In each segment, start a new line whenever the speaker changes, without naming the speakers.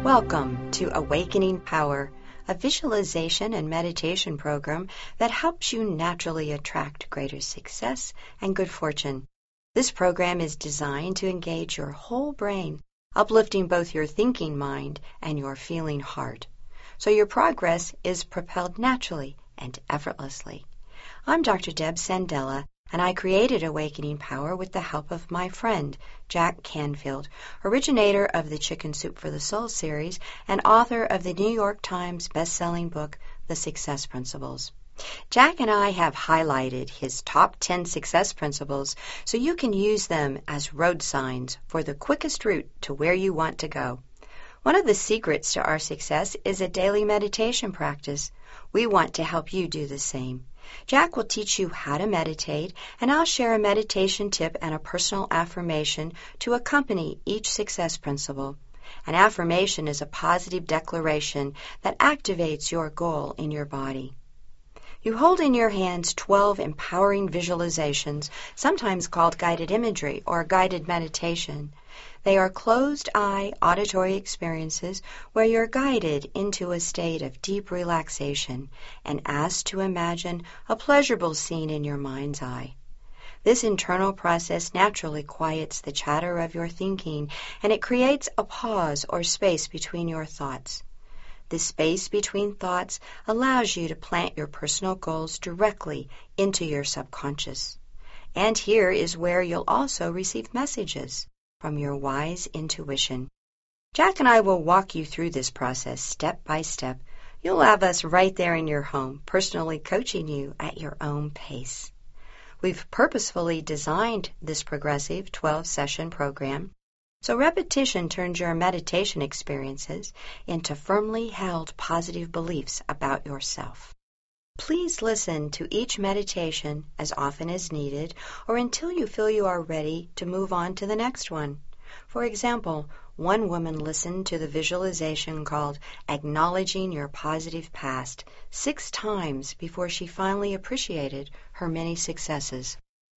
Welcome to Awakening Power, a visualization and meditation program that helps you naturally attract greater success and good fortune. This program is designed to engage your whole brain, uplifting both your thinking mind and your feeling heart, so your progress is propelled naturally and effortlessly. I'm Dr. Deb Sandella, and I created Awakening Power with the help of my friend, Jack Canfield, originator of the Chicken Soup for the Soul series and author of the New York Times best-selling book, The Success Principles. Jack and I have highlighted his top 10 success principles so you can use them as road signs for the quickest route to where you want to go. One of the secrets to our success is a daily meditation practice. We want to help you do the same. Jack will teach you how to meditate, and I'll share a meditation tip and a personal affirmation to accompany each success principle. An affirmation is a positive declaration that activates your goal in your body. You hold in your hands 12 empowering visualizations, sometimes called guided imagery or guided meditation. They are closed-eye auditory experiences where you're guided into a state of deep relaxation and asked to imagine a pleasurable scene in your mind's eye. This internal process naturally quiets the chatter of your thinking, and it creates a pause or space between your thoughts. This space between thoughts allows you to plant your personal goals directly into your subconscious. And here is where you'll also receive messages from your wise intuition. Jack and I will walk you through this process step by step. You'll have us right there in your home, personally coaching you at your own pace. We've purposefully designed this progressive 12-session program so repetition turns your meditation experiences into firmly held positive beliefs about yourself. Please listen to each meditation as often as needed or until you feel you are ready to move on to the next one. For example, one woman listened to the visualization called Acknowledging Your Positive Past 6 times before she finally appreciated her many successes.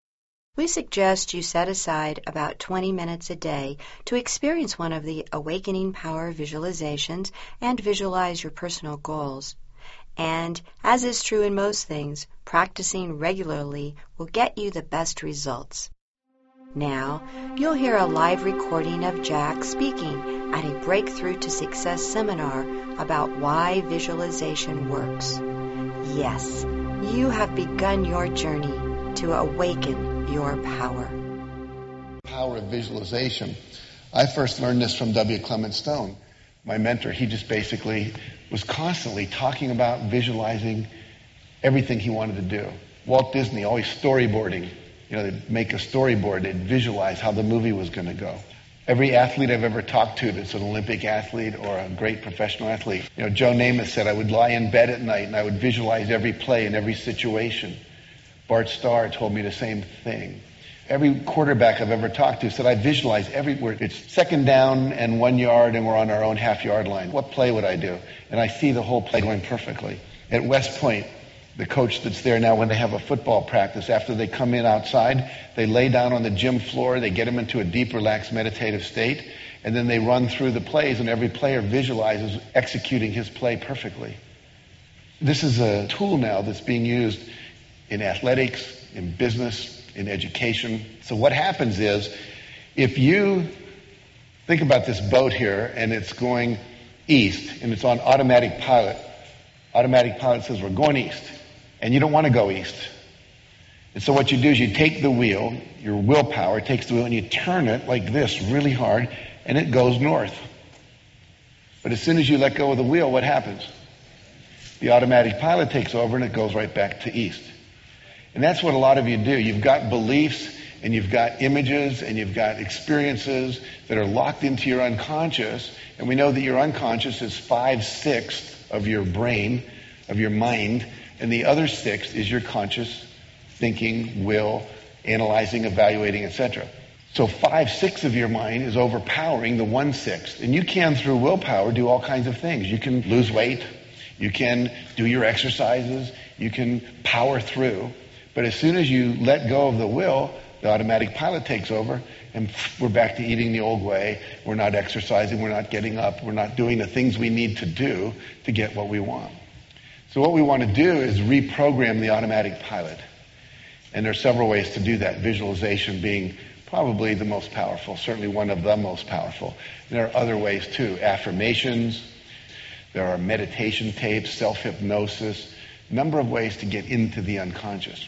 We suggest you set aside about 20 minutes a day to experience one of the Awakening Power visualizations and visualize your personal goals. And, as is true in most things, practicing regularly will get you the best results. Now, you'll hear a live recording of Jack speaking at a Breakthrough to Success seminar about why visualization works. Yes, you have begun your journey to awaken your power.
Power of visualization. I first learned this from W. Clement Stone, my mentor. He just basically was constantly talking about visualizing everything he wanted to do. Walt Disney, always storyboarding. They'd make a storyboard, they'd visualize how the movie was going to go. Every athlete I've ever talked to that's an Olympic athlete or a great professional athlete, Joe Namath said, I would lie in bed at night and I would visualize every play and every situation. Bart Starr told me the same thing. Every quarterback I've ever talked to said, I visualize everywhere. It's 2nd down and 1 yard and we're on our own half-yard line. What play would I do? And I see the whole play going perfectly. At West Point, the coach that's there now, when they have a football practice, after they come in outside, they lay down on the gym floor, they get them into a deep, relaxed, meditative state, and then they run through the plays, and every player visualizes executing his play perfectly. This is a tool now that's being used in athletics, in business, in education. So what happens is, if you think about this boat here and it's going east and it's on automatic pilot says we're going east, and you don't want to go east. And so what you do is you take the wheel, your willpower takes the wheel, and you turn it like this really hard, and it goes north. But as soon as you let go of the wheel, what happens? The automatic pilot takes over and it goes right back to east. And that's what a lot of you do. You've got beliefs and you've got images and you've got experiences that are locked into your unconscious. And we know that your unconscious is 5/6 of your brain, of your mind, and the other 6 is your conscious thinking, will, analyzing, evaluating, etc. So 5/6 of your mind is overpowering the 1/6. And you can, through willpower, do all kinds of things. You can lose weight. You can do your exercises. You can power through. But as soon as you let go of the will, the automatic pilot takes over, and we're back to eating the old way. We're not exercising. We're not getting up. We're not doing the things we need to do to get what we want. So what we want to do is reprogram the automatic pilot. And there are several ways to do that, visualization being probably the most powerful, certainly one of the most powerful. And there are other ways too, affirmations, there are meditation tapes, self-hypnosis, a number of ways to get into the unconscious.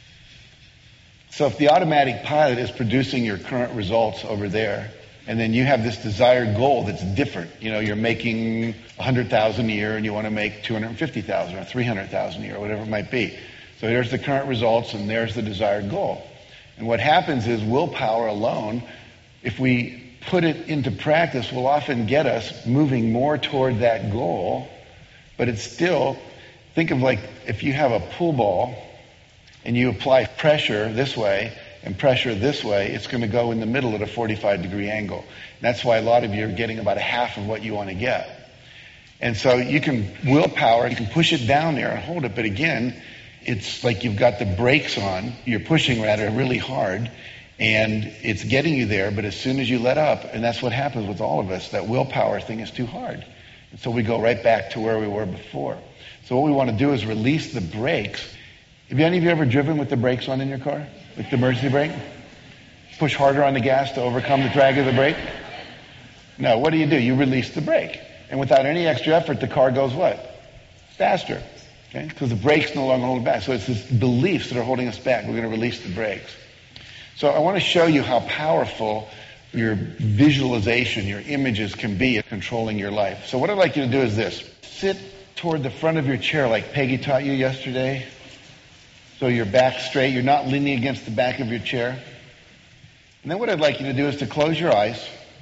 So if the automatic pilot is producing your current results over there, and then you have this desired goal that's different. You know, you're making $100,000 a year and you want to make $250,000 or $300,000 a year, or whatever it might be. So there's the current results and there's the desired goal. And what happens is willpower alone, if we put it into practice, will often get us moving more toward that goal. But it's still, think of like if you have a pool ball and you apply pressure this way and pressure this way, it's going to go in the middle at a 45-degree angle. And that's why a lot of you are getting about a half of what you want to get. And so you can willpower, you can push it down there and hold it, but again, it's like you've got the brakes on, you're pushing rather really hard, and it's getting you there, but as soon as you let up, and that's what happens with all of us, that willpower thing is too hard. And so we go right back to where we were before. So what we want to do is release the brakes. Have any of you ever driven with the brakes on in your car? Like the emergency brake? Push harder on the gas to overcome the drag of the brake? No, what do? You release the brake. And without any extra effort, the car goes what? Faster. Okay? Because the brakes no longer hold it back. So it's these beliefs that are holding us back. We're going to release the brakes. So I want to show you how powerful your visualization, your images can be at controlling your life. So what I'd like you to do is this. Sit toward the front of your chair like Peggy taught you yesterday. So your back straight. You're not leaning against the back of your chair. And then what I'd like you to do is to close your eyes.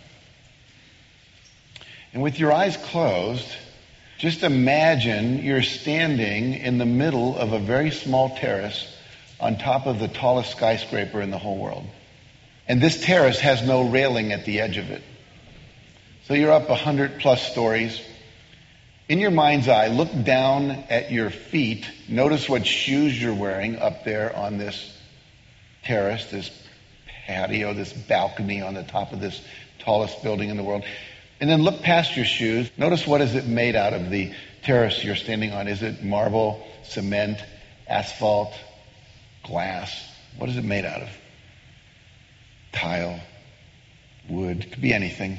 And with your eyes closed, just imagine you're standing in the middle of a very small terrace on top of the tallest skyscraper in the whole world. And this terrace has no railing at the edge of it. So you're up 100+ stories. In your mind's eye, look down at your feet. Notice what shoes you're wearing up there on this terrace, this patio, this balcony on the top of this tallest building in the world. And then look past your shoes. Notice what is it made out of, the terrace you're standing on. Is it marble, cement, asphalt, glass? What is it made out of? Tile, wood, could be anything.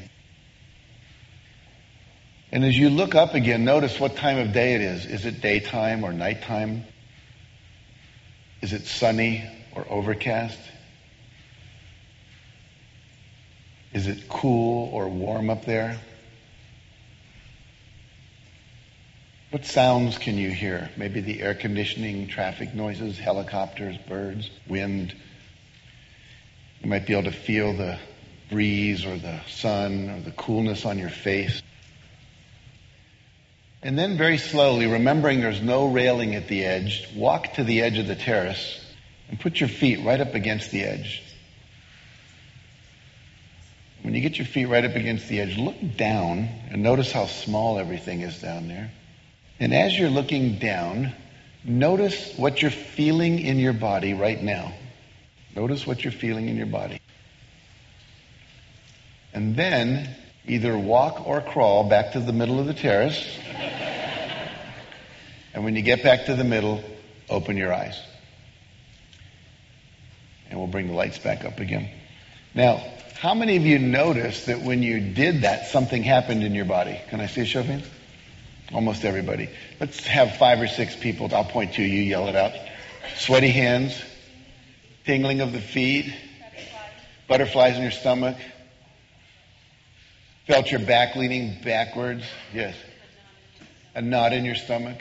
And as you look up again, notice what time of day it is. Is it daytime or nighttime? Is it sunny or overcast? Is it cool or warm up there? What sounds can you hear? Maybe the air conditioning, traffic noises, helicopters, birds, wind. You might be able to feel the breeze or the sun or the coolness on your face. And then very slowly, remembering there's no railing at the edge, walk to the edge of the terrace and put your feet right up against the edge. When you get your feet right up against the edge, look down and notice how small everything is down there. And as you're looking down, notice what you're feeling in your body right now. Notice what you're feeling in your body. And then either walk or crawl back to the middle of the terrace. And when you get back to the middle, open your eyes. And we'll bring the lights back up again. Now, how many of you noticed that when you did that, something happened in your body? Can I see a show of hands? Almost everybody. Let's have 5 or 6 people. I'll point to you, yell it out. Sweaty hands, tingling of the feet, butterflies in your stomach, felt your back leaning backwards. Yes. A knot in your stomach.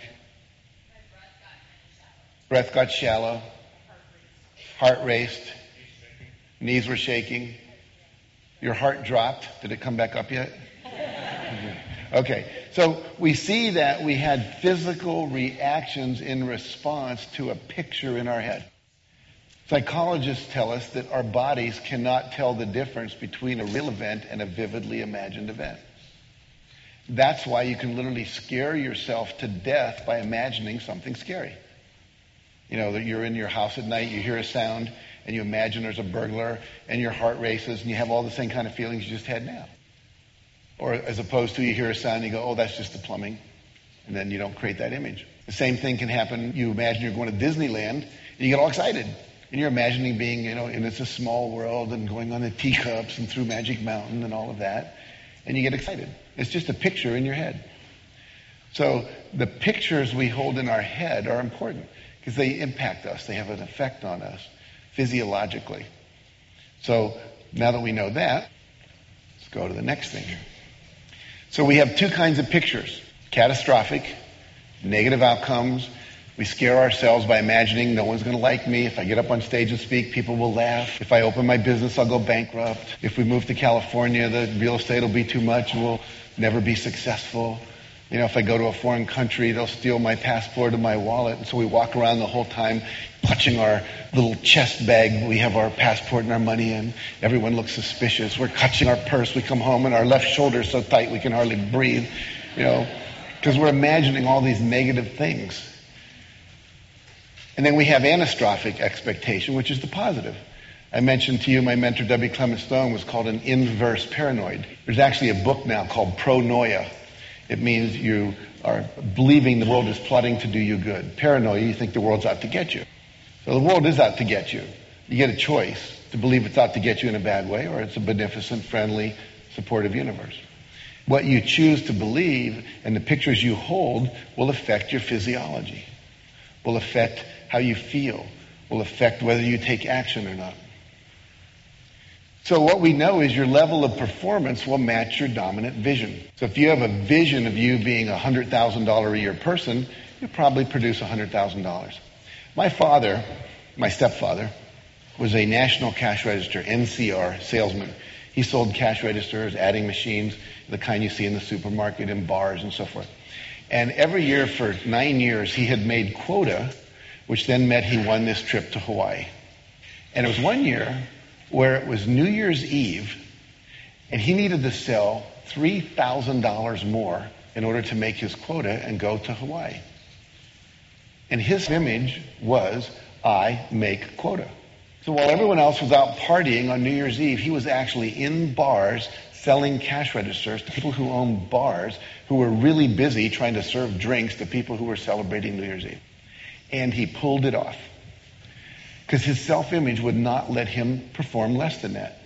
Breath got shallow. Heart raced. Knees were shaking. Your heart dropped. Did it come back up yet? Okay. So we see that we had physical reactions in response to a picture in our head. Psychologists tell us that our bodies cannot tell the difference between a real event and a vividly imagined event. That's why you can literally scare yourself to death by imagining something scary. You know, that you're in your house at night, you hear a sound, and you imagine there's a burglar and your heart races and you have all the same kind of feelings you just had now. Or as opposed to you hear a sound and you go, oh, that's just the plumbing, and then you don't create that image. The same thing can happen. You imagine you're going to Disneyland and you get all excited. And you're imagining being, in It's a Small World and going on the teacups and through Magic Mountain and all of that. And you get excited. It's just a picture in your head. So the pictures we hold in our head are important because they impact us. They have an effect on us physiologically. So now that we know that, let's go to the next thing. So we have two kinds of pictures. Catastrophic, negative outcomes. We scare ourselves by imagining no one's going to like me. If I get up on stage and speak, people will laugh. If I open my business, I'll go bankrupt. If we move to California, the real estate will be too much and we'll never be successful. If I go to a foreign country, they'll steal my passport and my wallet. And so we walk around the whole time clutching our little chest bag. We have our passport and our money in. Everyone looks suspicious. We're clutching our purse. We come home and our left shoulder is so tight we can hardly breathe, because we're imagining all these negative things. And then we have anastrophic expectation, which is the positive. I mentioned to you my mentor, W. Clement Stone, was called an inverse paranoid. There's actually a book now called Pronoia. It means you are believing the world is plotting to do you good. Paranoia, you think the world's out to get you. So the world is out to get you. You get a choice to believe it's out to get you in a bad way, or it's a beneficent, friendly, supportive universe. What you choose to believe and the pictures you hold will affect your physiology, will affect how you feel, will affect whether you take action or not. So what we know is your level of performance will match your dominant vision. So if you have a vision of you being a $100,000 a year person, you'll probably produce $100,000. My father, my stepfather, was a national cash register, NCR, salesman. He sold cash registers, adding machines, the kind you see in the supermarket, in bars, and so forth. And every year for 9 years, he had made quota, which then meant he won this trip to Hawaii. And it was one year where it was New Year's Eve, and he needed to sell $3,000 more in order to make his quota and go to Hawaii. And his image was, I make quota. So while everyone else was out partying on New Year's Eve, he was actually in bars selling cash registers to people who owned bars who were really busy trying to serve drinks to people who were celebrating New Year's Eve. And he pulled it off because his self-image would not let him perform less than that.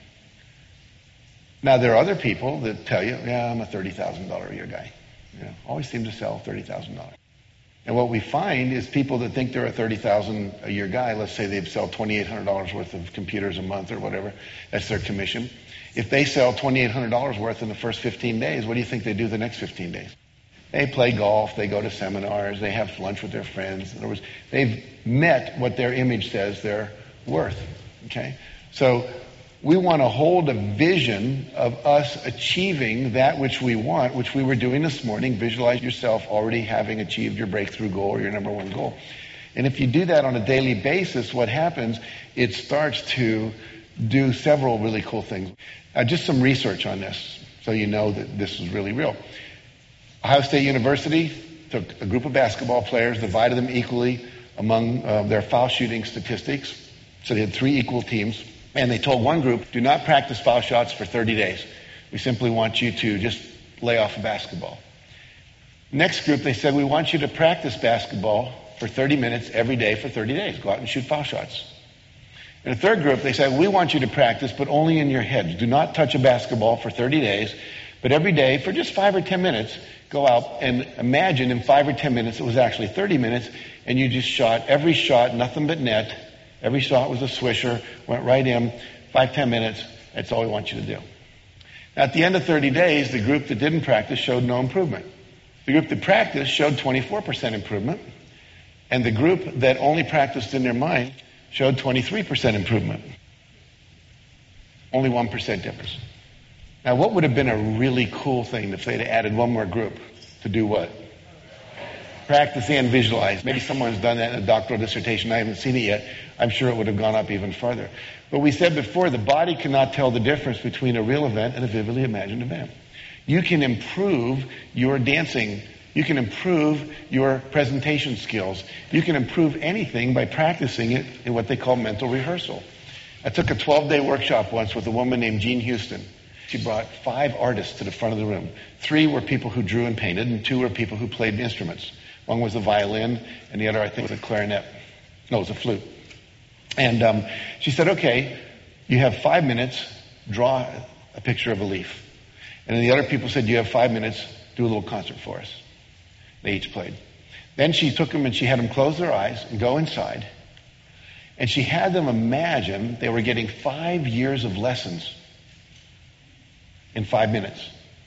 Now, there are other people that tell you, yeah, I'm a $30,000 a year guy. Always seem to sell $30,000. And what we find is people that think they're a $30,000 a year guy, let's say they sell $2,800 worth of computers a month or whatever, that's their commission. If they sell $2,800 worth in the first 15 days, what do you think they do the next 15 days? They play golf, they go to seminars, they have lunch with their friends. In other words, they've met what their image says they're worth. Okay? So we want to hold a vision of us achieving that which we want, which we were doing this morning. Visualize yourself already having achieved your breakthrough goal or your number one goal. And if you do that on a daily basis, what happens, it starts to do several really cool things. Just some research on this so you know that this is really real. Ohio State University took a group of basketball players, divided them equally among their foul shooting statistics. So they had 3 equal teams. And they told one group, do not practice foul shots for 30 days. We simply want you to just lay off a basketball. Next group, they said, we want you to practice basketball for 30 minutes every day for 30 days. Go out and shoot foul shots. In a third group, they said, we want you to practice, but only in your head. Do not touch a basketball for 30 days. But every day, for just 5 or 10 minutes, go out and imagine in 5 or 10 minutes, it was actually 30 minutes, and you just shot every shot, nothing but net. Every shot was a swisher, went right in, 5, 10 minutes. That's all we want you to do. Now, at the end of 30 days, the group that didn't practice showed no improvement. The group that practiced showed 24% improvement, and the group that only practiced in their mind showed 23% improvement. Only 1% difference. Now, what would have been a really cool thing if they'd added one more group to do what? Practice and visualize. Maybe someone's done that in a doctoral dissertation. I haven't seen it yet. I'm sure it would have gone up even further. But we said before, the body cannot tell the difference between a real event and a vividly imagined event. You can improve your dancing. You can improve your presentation skills. You can improve anything by practicing it in what they call mental rehearsal. I took a 12-day workshop once with a woman named Jean Houston. She brought 5 artists to the front of the room. 3 were people who drew and painted, and 2 were people who played instruments. One was a violin, and the other, I think, was a clarinet. No, it was a flute. And she said, okay, you have 5 minutes, draw a picture of a leaf. And then the other people said, you have 5 minutes, do a little concert for us. They each played. Then she took them and she had them close their eyes and go inside. And she had them imagine they were getting 5 years of lessons in 5 minutes.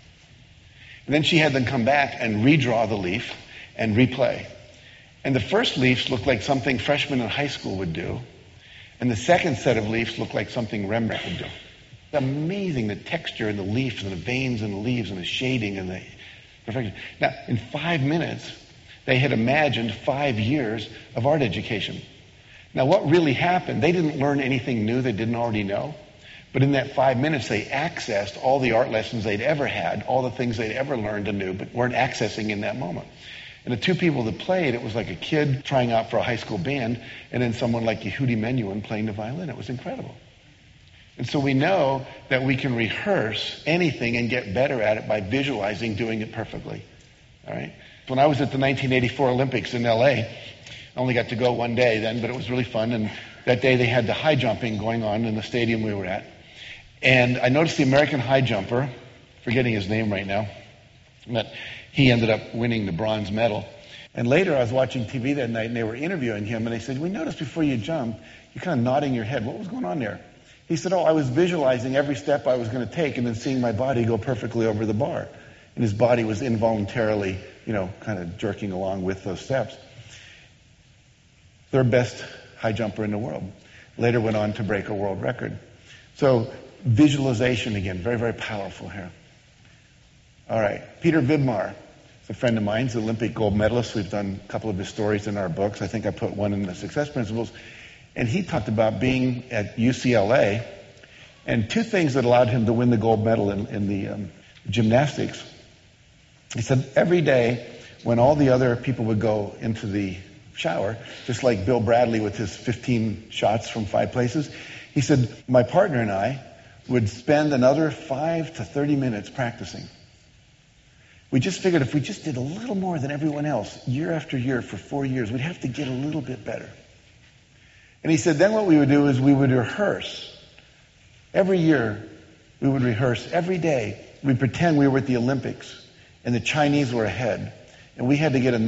And then she had them come back and redraw the leaf and replay. And the first leaves looked like something freshmen in high school would do. And the second set of leaves looked like something Rembrandt would do. It's amazing, the texture and the leaves and the veins and the leaves and the shading and the perfection. Now, in 5 minutes, they had imagined 5 years of art education. Now, what really happened, they didn't learn anything new they didn't already know. But in that 5 minutes, they accessed all the art lessons they'd ever had, all the things they'd ever learned and knew, but weren't accessing in that moment. And the 2 people that played, it was like a kid trying out for a high school band, and then someone like Yehudi Menuhin playing the violin. It was incredible. And so we know that we can rehearse anything and get better at it by visualizing doing it perfectly. All right? When I was at the 1984 Olympics in LA, I only got to go one day then, but it was really fun. And that day they had the high jumping going on in the stadium we were at. And I noticed the American high jumper, forgetting his name right now, that he ended up winning the bronze medal. And later I was watching TV that night and they were interviewing him and they said, we noticed before you jumped, you're kind of nodding your head. What was going on there? He said, I was visualizing every step I was going to take and then seeing my body go perfectly over the bar. And his body was involuntarily, kind of jerking along with those steps. Third best high jumper in the world. Later went on to break a world record. So visualization again, very, very powerful here. All right, Peter Vidmar is a friend of mine. He's an Olympic gold medalist. We've done a couple of his stories in our books. I think I put one in the Success Principles. And he talked about being at UCLA and 2 things that allowed him to win the gold medal in the gymnastics. He said every day when all the other people would go into the shower, just like Bill Bradley with his 15 shots from 5 places, he said, my partner and I would spend another 5 to 30 minutes practicing. We just figured if we just did a little more than everyone else, year after year for 4 years, we'd have to get a little bit better. And he said then what we would do is we would rehearse. Every year we would rehearse. Every day we'd pretend we were at the Olympics and the Chinese were ahead. And we had to get a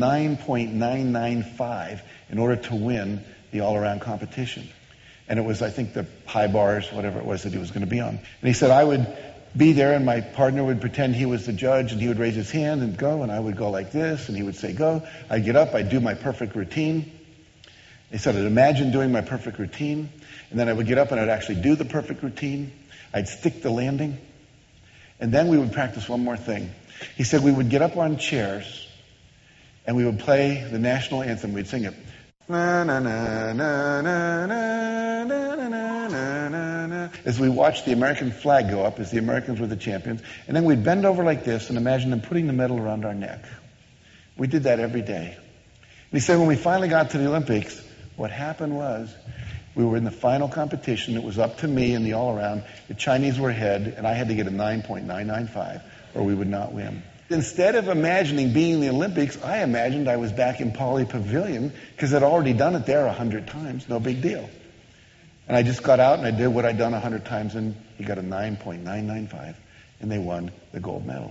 9.995 in order to win the all-around competition. And it was, I think, the high bars, whatever it was that he was going to be on. And he said I would be there and my partner would pretend he was the judge and he would raise his hand and go and I would go like this and he would say go. I'd get up, I'd do my perfect routine. He said I'd imagine doing my perfect routine and then I would get up and I'd actually do the perfect routine. I'd stick the landing. And then we would practice one more thing. He said we would get up on chairs and we would play the national anthem. We'd sing it. Na, na, na, na, na, na, na, na, na, na. As we watched the American flag go up as the Americans were the champions. And then we'd bend over like this and imagine them putting the medal around our neck. We did that every day. And he said when we finally got to the Olympics, what happened was we were in the final competition. It was up to me in the all-around. The Chinese were ahead, and I had to get a 9.995 or we would not win. Instead of imagining being in the Olympics, I imagined I was back in Pauley Pavilion because I'd already done it there 100 times. No big deal. And I just got out and I did what I'd done 100 times, and he got a 9.995, and they won the gold medal.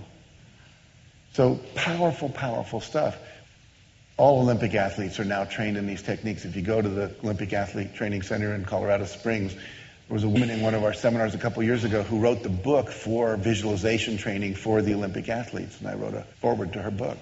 So powerful, powerful stuff. All Olympic athletes are now trained in these techniques. If you go to the Olympic Athlete Training Center in Colorado Springs, there was a woman in one of our seminars a couple years ago who wrote the book for visualization training for the Olympic athletes, and I wrote a foreword to her book.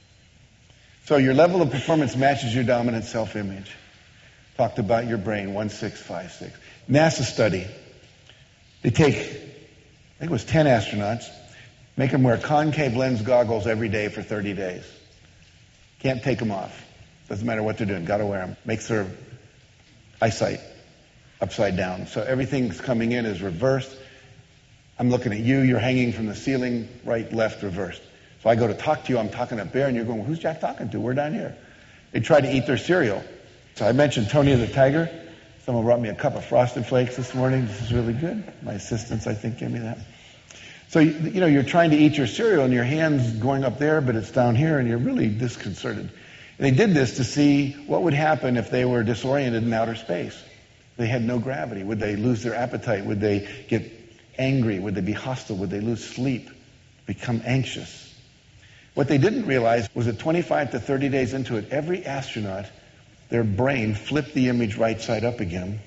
So your level of performance matches your dominant self-image. Talked about your brain, 1656. NASA study. They take, I think it was 10 astronauts, make them wear concave lens goggles every day for 30 days. Can't take them off. Doesn't matter what they're doing. Got to wear them. Makes their eyesight upside down. So everything's coming in is reversed. I'm looking at you. You're hanging from the ceiling, right, left, reversed. So I go to talk to you. I'm talking up there, and you're going, well, who's Jack talking to? We're down here. They try to eat their cereal. So I mentioned Tony the Tiger. Someone brought me a cup of Frosted Flakes this morning. This is really good. My assistants, I think, gave me that. So, you're trying to eat your cereal and your hand's going up there, but it's down here, and you're really disconcerted. And they did this to see what would happen if they were disoriented in outer space. They had no gravity. Would they lose their appetite? Would they get angry? Would they be hostile? Would they lose sleep? Become anxious? What they didn't realize was that 25 to 30 days into it, every astronaut, their brain flipped the image right side up again,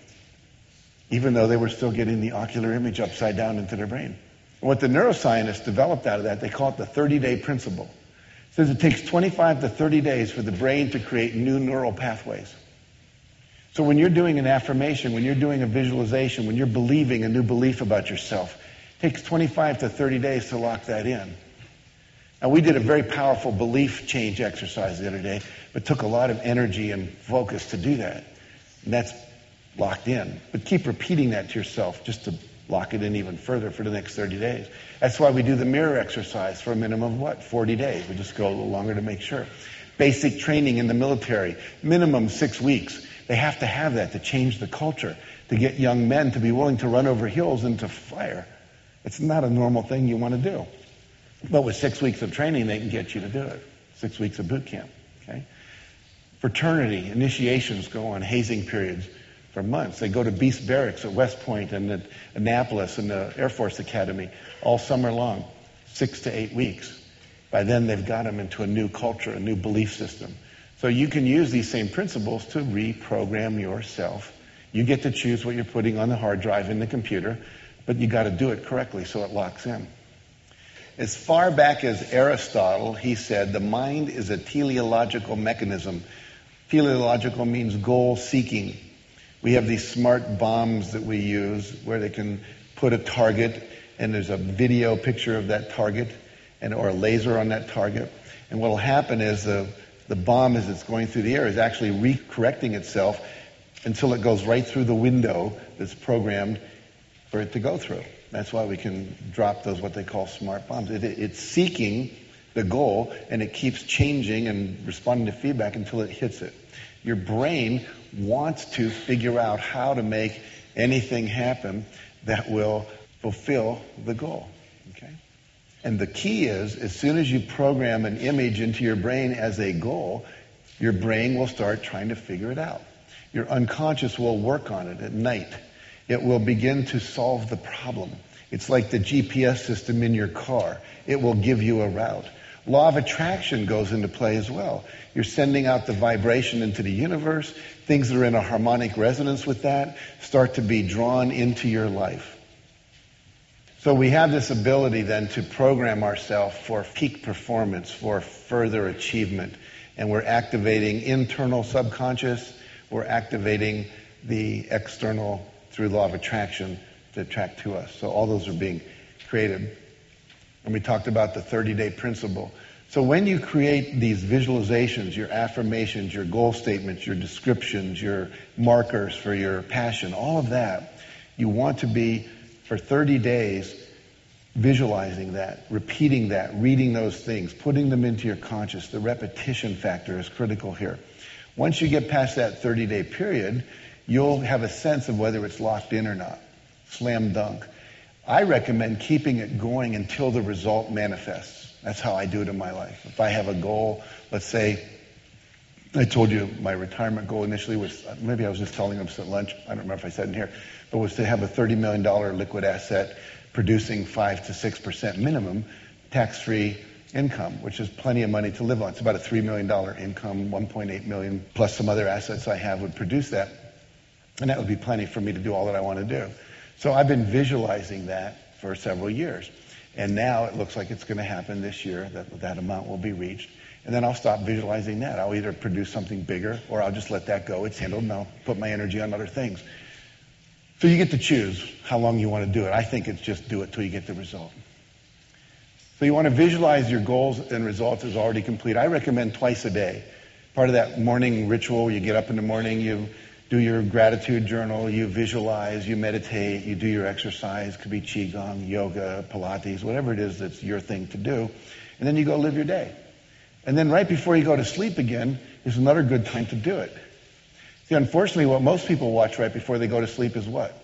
even though they were still getting the ocular image upside down into their brain. And what the neuroscientists developed out of that, they call it the 30-day principle. It says it takes 25 to 30 days for the brain to create new neural pathways. So when you're doing an affirmation, when you're doing a visualization, when you're believing a new belief about yourself, it takes 25 to 30 days to lock that in. Now, we did a very powerful belief change exercise the other day, but took a lot of energy and focus to do that. And that's locked in. But keep repeating that to yourself just to lock it in even further for the next 30 days. That's why we do the mirror exercise for a minimum of 40 days. We just go a little longer to make sure. Basic training in the military, minimum 6 weeks. They have to have that to change the culture, to get young men to be willing to run over hills into fire. It's not a normal thing you want to do. But with 6 weeks of training, they can get you to do it. 6 weeks of boot camp. Okay? Fraternity initiations go on hazing periods for months. They go to Beast Barracks at West Point and at Annapolis and the Air Force Academy all summer long, 6 to 8 weeks. By then, they've got them into a new culture, a new belief system. So you can use these same principles to reprogram yourself. You get to choose what you're putting on the hard drive in the computer, but you got to do it correctly so it locks in. As far back as Aristotle, he said, the mind is a teleological mechanism. Teleological means goal-seeking. We have these smart bombs that we use where they can put a target, and there's a video picture of that target, or a laser on that target. And what will happen is the bomb, as it's going through the air, is actually recorrecting itself until it goes right through the window that's programmed for it to go through. That's why we can drop those, what they call smart bombs. It's seeking the goal, and it keeps changing and responding to feedback until it hits it. Your brain wants to figure out how to make anything happen that will fulfill the goal. Okay? And the key is, as soon as you program an image into your brain as a goal, your brain will start trying to figure it out. Your unconscious will work on it at night. It will begin to solve the problem. It's like the GPS system in your car. It will give you a route. Law of attraction goes into play as well. You're sending out the vibration into the universe. Things that are in a harmonic resonance with that start to be drawn into your life. So we have this ability then to program ourselves for peak performance, for further achievement. And we're activating internal subconscious. We're activating the external through law of attraction to attract to us. So all those are being created. And we talked about the 30-day principle. So when you create these visualizations, your affirmations, your goal statements, your descriptions, your markers for your passion, all of that, you want to be, for 30 days, visualizing that, repeating that, reading those things, putting them into your conscious. The repetition factor is critical here. Once you get past that 30-day period, you'll have a sense of whether it's locked in or not. Slam dunk. I recommend keeping it going until the result manifests. That's how I do it in my life. If I have a goal, let's say, I told you my retirement goal initially was, maybe I was just telling them at lunch, I don't remember if I said it in here, but was to have a $30 million liquid asset producing 5 to 6% minimum tax-free income, which is plenty of money to live on. It's about a $3 million income, $1.8 million, plus some other assets I have would produce that. And that would be plenty for me to do all that I want to do. So I've been visualizing that for several years. And now it looks like it's going to happen this year, that amount will be reached. And then I'll stop visualizing that. I'll either produce something bigger or I'll just let that go. It's handled and I'll put my energy on other things. So you get to choose how long you want to do it. I think it's just do it till you get the result. So you want to visualize your goals and results as already complete. I recommend twice a day. Part of that morning ritual, you get up in the morning, you do your gratitude journal, you visualize, you meditate, you do your exercise. It could be Qigong, yoga, Pilates, whatever it is that's your thing to do. And then you go live your day. And then right before you go to sleep again is another good time to do it. See, unfortunately, what most people watch right before they go to sleep is what?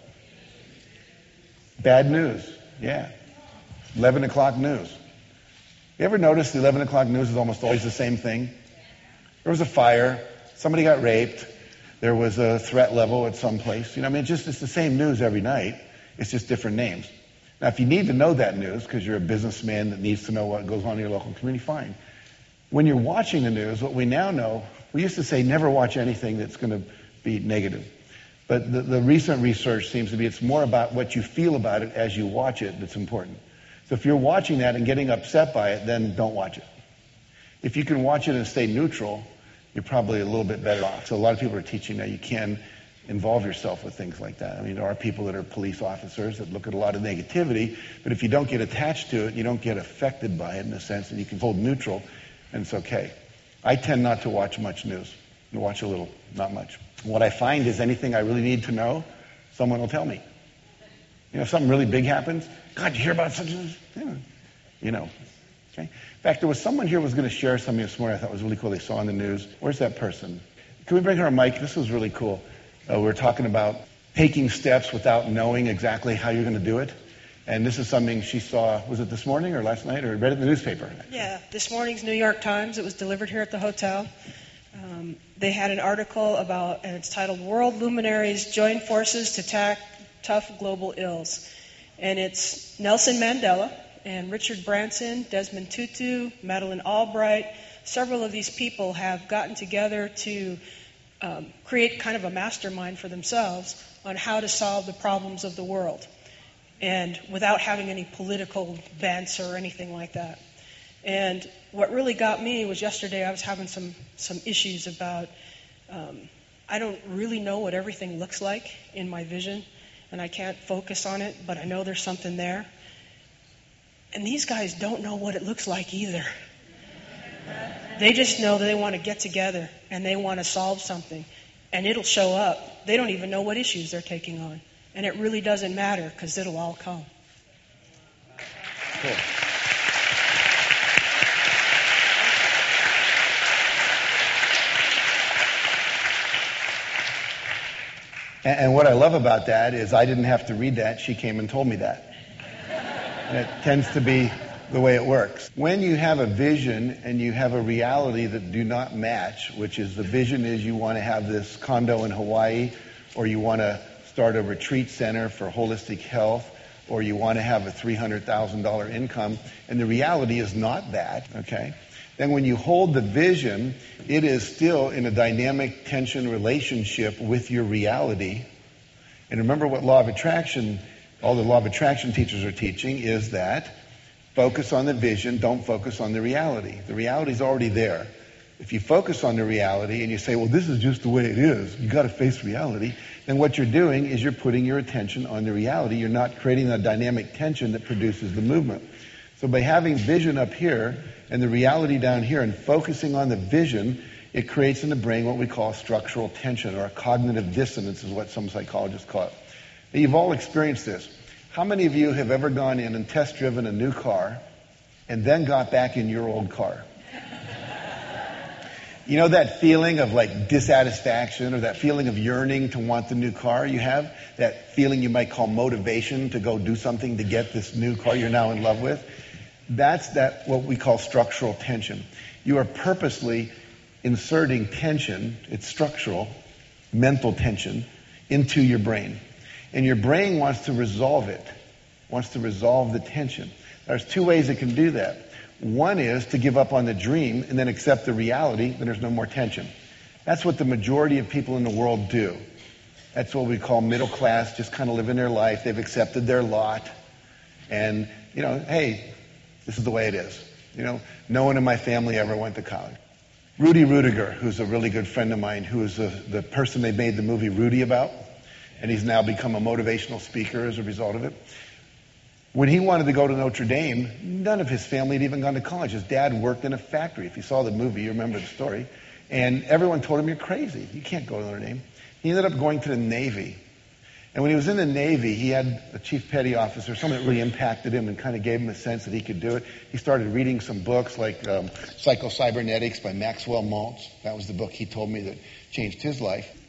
Bad news. Yeah. 11 o'clock news. You ever notice the 11 o'clock news is almost always the same thing? There was a fire. Somebody got raped. There was a threat level at some place. It's the same news every night. It's just different names. Now, if you need to know that news because you're a businessman that needs to know what goes on in your local community, fine. When you're watching the news, what we now know, we used to say never watch anything that's going to be negative. But the recent research seems to be it's more about what you feel about it as you watch it that's important. So if you're watching that and getting upset by it, then don't watch it. If you can watch it and stay neutral, you're probably a little bit better off. So a lot of people are teaching that you can involve yourself with things like that. There are people that are police officers that look at a lot of negativity, but if you don't get attached to it, you don't get affected by it in the sense that you can hold neutral, and it's okay. I tend not to watch much news. I watch a little, not much. What I find is anything I really need to know, someone will tell me. If something really big happens, God, you hear about such and such? Okay. In fact, there was someone here who was going to share something this morning I thought was really cool. They saw on the news. Where's that person? Can we bring her a mic? This was really cool. We were talking about taking steps without knowing exactly how you're going to do it. And this is something she saw, was it this morning or last night, or read it in the newspaper?
Yeah, this morning's New York Times. It was delivered here at the hotel. They had an article about, and it's titled, World Luminaries Join Forces to Tackle Tough Global Ills. And it's Nelson Mandela and Richard Branson, Desmond Tutu, Madeleine Albright. Several of these people have gotten together to create kind of a mastermind for themselves on how to solve the problems of the world, and without having any political bents or anything like that. And what really got me was yesterday I was having some issues about, I don't really know what everything looks like in my vision, and I can't focus on it, but I know there's something there. And these guys don't know what it looks like either. They just know that they want to get together and they want to solve something, and it'll show up. They don't even know what issues they're taking on, and it really doesn't matter because it'll all come.
Cool. And what I love about that is I didn't have to read that. She came and told me that. And it tends to be the way it works. When you have a vision and you have a reality that do not match, which is the vision is you want to have this condo in Hawaii, or you want to start a retreat center for holistic health, or you want to have a $300,000 income, and the reality is not that, okay? Then when you hold the vision, it is still in a dynamic tension relationship with your reality. And remember what law of attraction, all the law of attraction teachers are teaching is that focus on the vision, don't focus on the reality. The reality is already there. If you focus on the reality and you say, well, this is just the way it is, you got to face reality, then what you're doing is you're putting your attention on the reality. You're not creating a dynamic tension that produces the movement. So by having vision up here and the reality down here and focusing on the vision, it creates in the brain what we call structural tension, or a cognitive dissonance is what some psychologists call it. Now, you've all experienced this. How many of you have ever gone in and test driven a new car and then got back in your old car? You know that feeling of like dissatisfaction, or that feeling of yearning to want the new car you have? That feeling you might call motivation to go do something to get this new car you're now in love with? That's what we call structural tension. You are purposely inserting tension, it's structural, mental tension, into your brain. And your brain wants to resolve it, wants to resolve the tension. There's two ways it can do that. One is to give up on the dream and then accept the reality, then there's no more tension. That's what the majority of people in the world do. That's what we call middle class, just kind of living their life. They've accepted their lot. And, hey, this is the way it is. No one in my family ever went to college. Rudy Rudiger, who's a really good friend of mine, who is the person they made the movie Rudy about, and he's now become a motivational speaker as a result of it. When he wanted to go to Notre Dame, none of his family had even gone to college. His dad worked in a factory. If you saw the movie, you remember the story. And everyone told him, you're crazy. You can't go to Notre Dame. He ended up going to the Navy. And when he was in the Navy, he had a chief petty officer, someone that really impacted him and kind of gave him a sense that he could do it. He started reading some books like Psycho-Cybernetics by Maxwell Maltz. That was the book he told me that changed his life.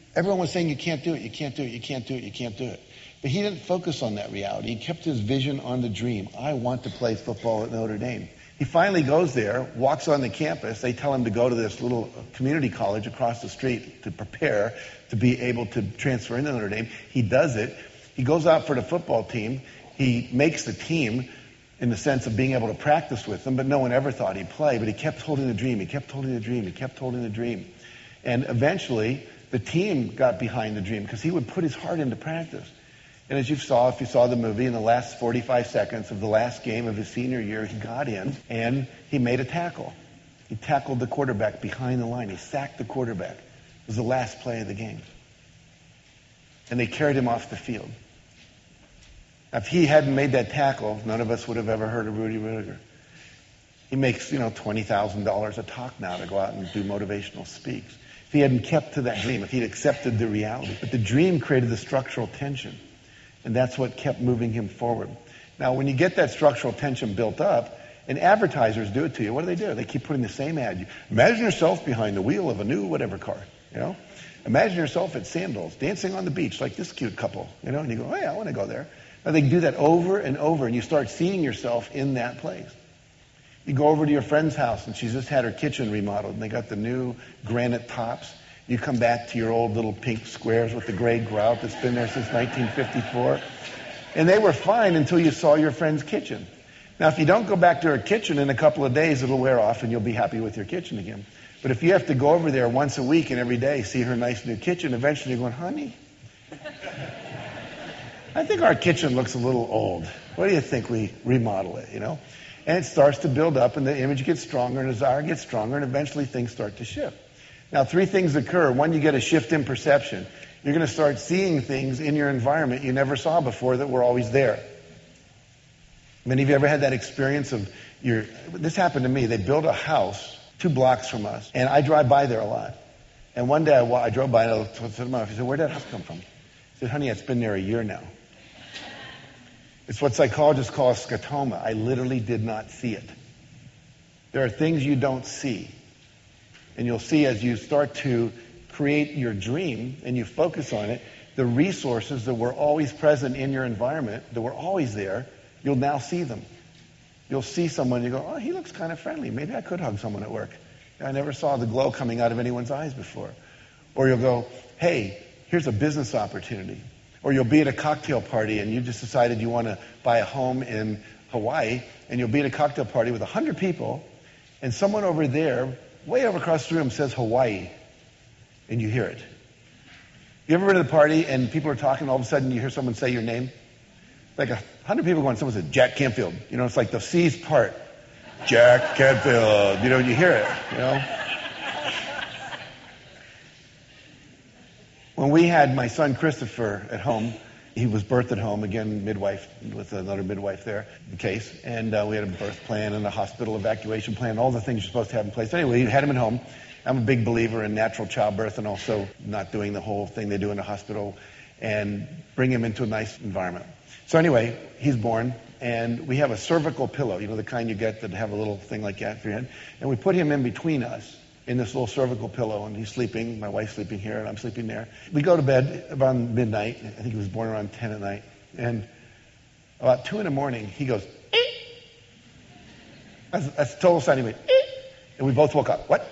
Everyone was saying, you can't do it, you can't do it, you can't do it, you can't do it. But he didn't focus on that reality. He kept his vision on the dream. I want to play football at Notre Dame. He finally goes there, walks on the campus. They tell him to go to this little community college across the street to prepare to be able to transfer into Notre Dame. He does it. He goes out for the football team. He makes the team in the sense of being able to practice with them, but no one ever thought he'd play. But he kept holding the dream. He kept holding the dream. He kept holding the dream. And eventually, the team got behind the dream because he would put his heart into practice. And as if you saw the movie, in the last 45 seconds of the last game of his senior year, he got in and he made a tackle. He tackled the quarterback behind the line. He sacked the quarterback. It was the last play of the game. And they carried him off the field. If he hadn't made that tackle, none of us would have ever heard of Rudy Ruettiger. He makes, $20,000 a talk now to go out and do motivational speaks. If he hadn't kept to that dream, if he'd accepted the reality. But the dream created the structural tension. And that's what kept moving him forward. Now, when you get that structural tension built up, and advertisers do it to you, what do? They keep putting the same ad. Imagine yourself behind the wheel of a new whatever car, Imagine yourself at Sandals, dancing on the beach like this cute couple, and you go, oh yeah, I want to go there. Now they do that over and over, and you start seeing yourself in that place. You go over to your friend's house, and she's just had her kitchen remodeled, and they got the new granite tops. You come back to your old little pink squares with the gray grout that's been there since 1954. And they were fine until you saw your friend's kitchen. Now, if you don't go back to her kitchen in a couple of days, it'll wear off and you'll be happy with your kitchen again. But if you have to go over there once a week and every day, see her nice new kitchen, eventually you're going, honey, I think our kitchen looks a little old. What do you think we remodel it, And it starts to build up and the image gets stronger and the desire gets stronger and eventually things start to shift. Now, 3 things occur. One, you get a shift in perception. You're going to start seeing things in your environment you never saw before that were always there. Many of you ever had that experience of this happened to me. They built a house 2 blocks from us, and I drive by there a lot. And one day I drove by and I said to my wife, I said, where'd that house come from? I said, honey, it's been there a year now. It's what psychologists call a scotoma. I literally did not see it. There are things you don't see. And you'll see as you start to create your dream and you focus on it, the resources that were always present in your environment, that were always there, you'll now see them. You'll see someone, you go, oh, he looks kind of friendly. Maybe I could hug someone at work. I never saw the glow coming out of anyone's eyes before. Or you'll go, hey, here's a business opportunity. Or you'll be at a cocktail party and you just decided you want to buy a home in Hawaii, and you'll be at a cocktail party with 100 people, and someone over there, way over across the room, says Hawaii, and you hear it. You ever been to the party and people are talking, all of a sudden you hear someone say your name? Like 100 people going, someone said Jack Canfield. It's like the C's part. Jack Canfield. You hear it, When we had my son Christopher at home, he was birthed at home, again, midwife, with another midwife there, the case. And we had a birth plan and a hospital evacuation plan, all the things you're supposed to have in place. Anyway, we had him at home. I'm a big believer in natural childbirth and also not doing the whole thing they do in the hospital, and bring him into a nice environment. So anyway, he's born, and we have a cervical pillow, the kind you get that have a little thing like that for your head. And we put him in between us in this little cervical pillow, and he's sleeping. My wife's sleeping here, and I'm sleeping there. We go to bed around midnight. I think he was born around 10 at night. And about 2 in the morning, he goes, eek. That's a total sign. He went, eek. And we both woke up. What?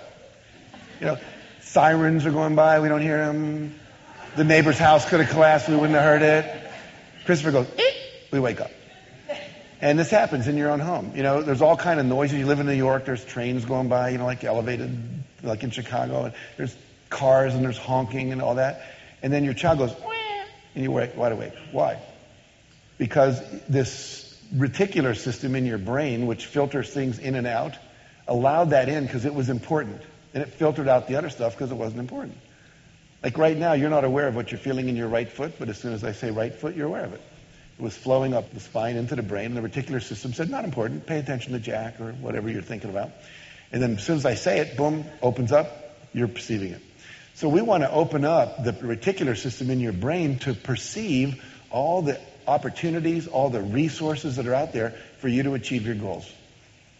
Sirens are going by. We don't hear them. The neighbor's house could have collapsed. We wouldn't have heard it. Christopher goes, eek. We wake up. And this happens in your own home. There's all kind of noises. You live in New York, there's trains going by, like elevated, like in Chicago. And there's cars and there's honking and all that. And then your child goes, wah, and you wake wide awake. Why? Because this reticular system in your brain, which filters things in and out, allowed that in because it was important. And it filtered out the other stuff because it wasn't important. Like right now, you're not aware of what you're feeling in your right foot, but as soon as I say right foot, you're aware of it. It was flowing up the spine into the brain, and the reticular system said, not important, pay attention to Jack or whatever you're thinking about. And then as soon as I say it, boom, opens up, you're perceiving it. So we want to open up the reticular system in your brain to perceive all the opportunities, all the resources that are out there for you to achieve your goals.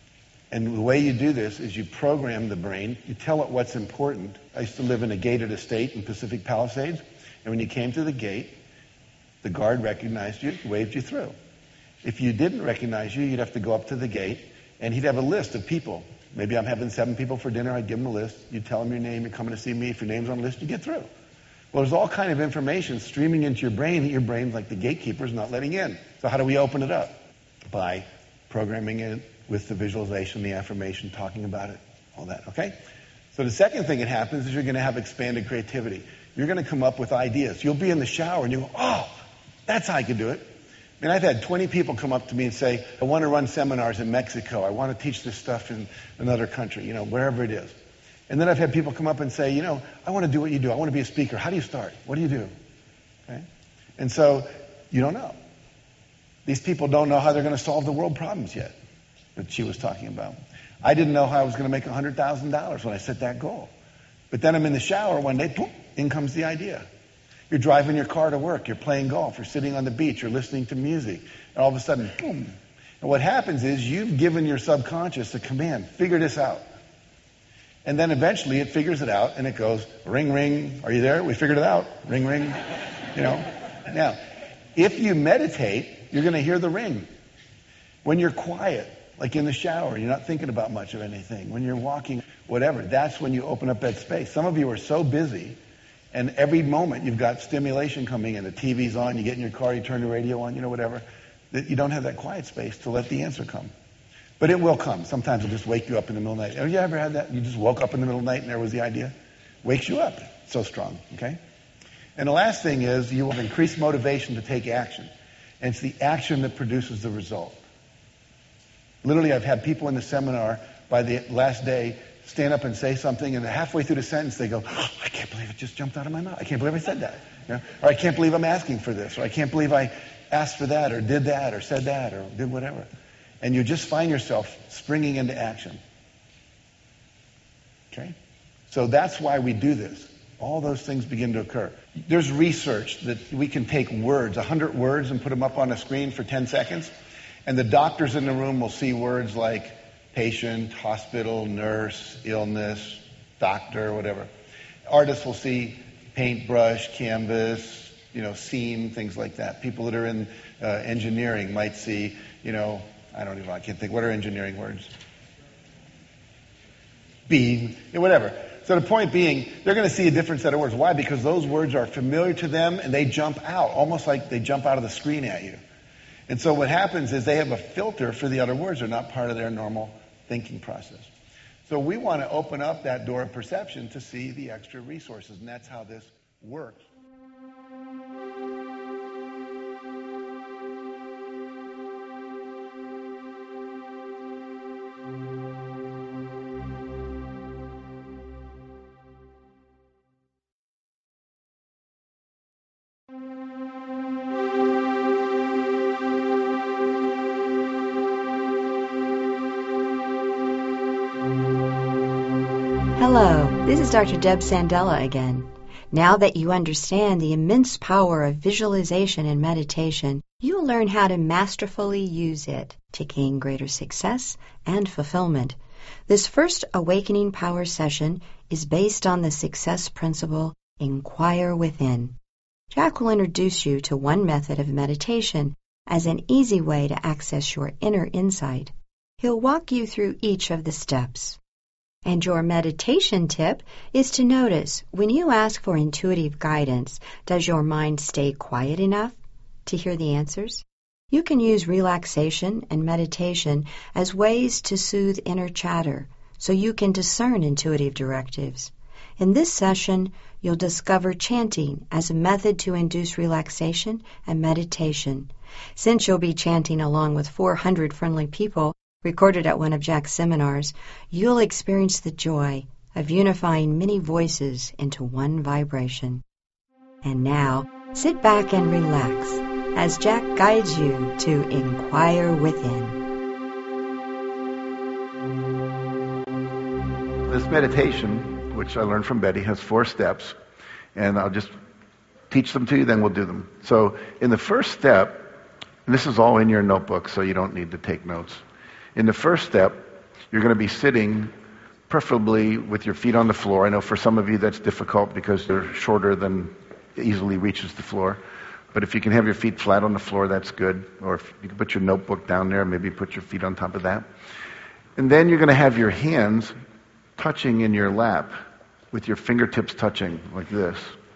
And the way you do this is you program the brain, you tell it what's important. I used to live in a gated estate in Pacific Palisades, and when you came to the gate, the guard recognized you, waved you through. If you didn't recognize you, you'd have to go up to the gate, and he'd have a list of people. Maybe I'm having 7 people for dinner, I'd give him a list. You'd tell him your name, you're coming to see me. If your name's on the list, you get through. Well, there's all kind of information streaming into your brain that your brain's like the gatekeeper's not letting in. So how do we open it up? By programming it with the visualization, the affirmation, talking about it, all that, okay? So the second thing that happens is you're going to have expanded creativity. You're going to come up with ideas. You'll be in the shower and you go, oh, that's how I could do it. I mean, I've had 20 people come up to me and say, I want to run seminars in Mexico. I want to teach this stuff in another country, wherever it is. And then I've had people come up and say, I want to do what you do. I want to be a speaker. How do you start? What do you do? Okay? And so you don't know. These people don't know how they're going to solve the world problems yet that she was talking about. I didn't know how I was going to make $100,000 when I set that goal. But then I'm in the shower one day, boom, in comes the idea. You're driving your car to work, you're playing golf, you're sitting on the beach, you're listening to music, and all of a sudden, boom. And what happens is you've given your subconscious a command, figure this out. And then eventually it figures it out and it goes, ring, ring, are you there? We figured it out. Ring, ring. Now, if you meditate, you're going to hear the ring. When you're quiet, like in the shower, you're not thinking about much of anything. When you're walking, whatever, that's when you open up that space. Some of you are so busy, and every moment you've got stimulation coming in. The TV's on, you get in your car, you turn the radio on, whatever, that you don't have that quiet space to let the answer come. But it will come. Sometimes it'll just wake you up in the middle of the night. Have you ever had that? You just woke up in the middle of the night and there was the idea? Wakes you up. So strong, okay? And the last thing is you will have increased motivation to take action. And it's the action that produces the result. Literally, I've had people in the seminar by the last day stand up and say something, and halfway through the sentence they go, oh, I can't believe it just jumped out of my mouth. I can't believe I said that. Or I can't believe I'm asking for this. Or I can't believe I asked for that or did that or said that or did whatever. And you just find yourself springing into action. Okay? So that's why we do this. All those things begin to occur. There's research that we can take words, 100 words, and put them up on a screen for 10 seconds. And the doctors in the room will see words like patient, hospital, nurse, illness, doctor, whatever. Artists will see paintbrush, canvas, scene, things like that. People that are in engineering might see, I can't think. What are engineering words? Beam, whatever. So the point being, they're going to see a different set of words. Why? Because those words are familiar to them and they jump out, almost like they jump out of the screen at you. And so what happens is they have a filter for the other words. They're not part of their normal thinking process. So we want to open up that door of perception to see the extra resources, and that's how this works.
Hello, this is Dr. Deb Sandella again. Now that you understand the immense power of visualization and meditation, you'll learn how to masterfully use it to gain greater success and fulfillment. This first Awakening Power session is based on the success principle, Inquire Within. Jack will introduce you to one method of meditation as an easy way to access your inner insight. He'll walk you through each of the steps. And your meditation tip is to notice when you ask for intuitive guidance, does your mind stay quiet enough to hear the answers? You can use relaxation and meditation as ways to soothe inner chatter so you can discern intuitive directives. In this session, you'll discover chanting as a method to induce relaxation and meditation. Since you'll be chanting along with 400 friendly people, recorded at one of Jack's seminars, you'll experience the joy of unifying many voices into one vibration. And now, sit back and relax as Jack guides you to Inquire Within.
This meditation, which I learned from Betty, has 4 steps, and I'll just teach them to you, then we'll do them. So in the first step, and this is all in your notebook, so you don't need to take notes. In the first step, You're going to be sitting preferably with your feet on the floor. I know for some of you that's difficult because they're shorter than easily reaches the floor. But if you can have your feet flat on the floor, that's good. Or if you can put your notebook down there, maybe put your feet on top of that. And then you're going to have your hands touching in your lap with your fingertips touching like this.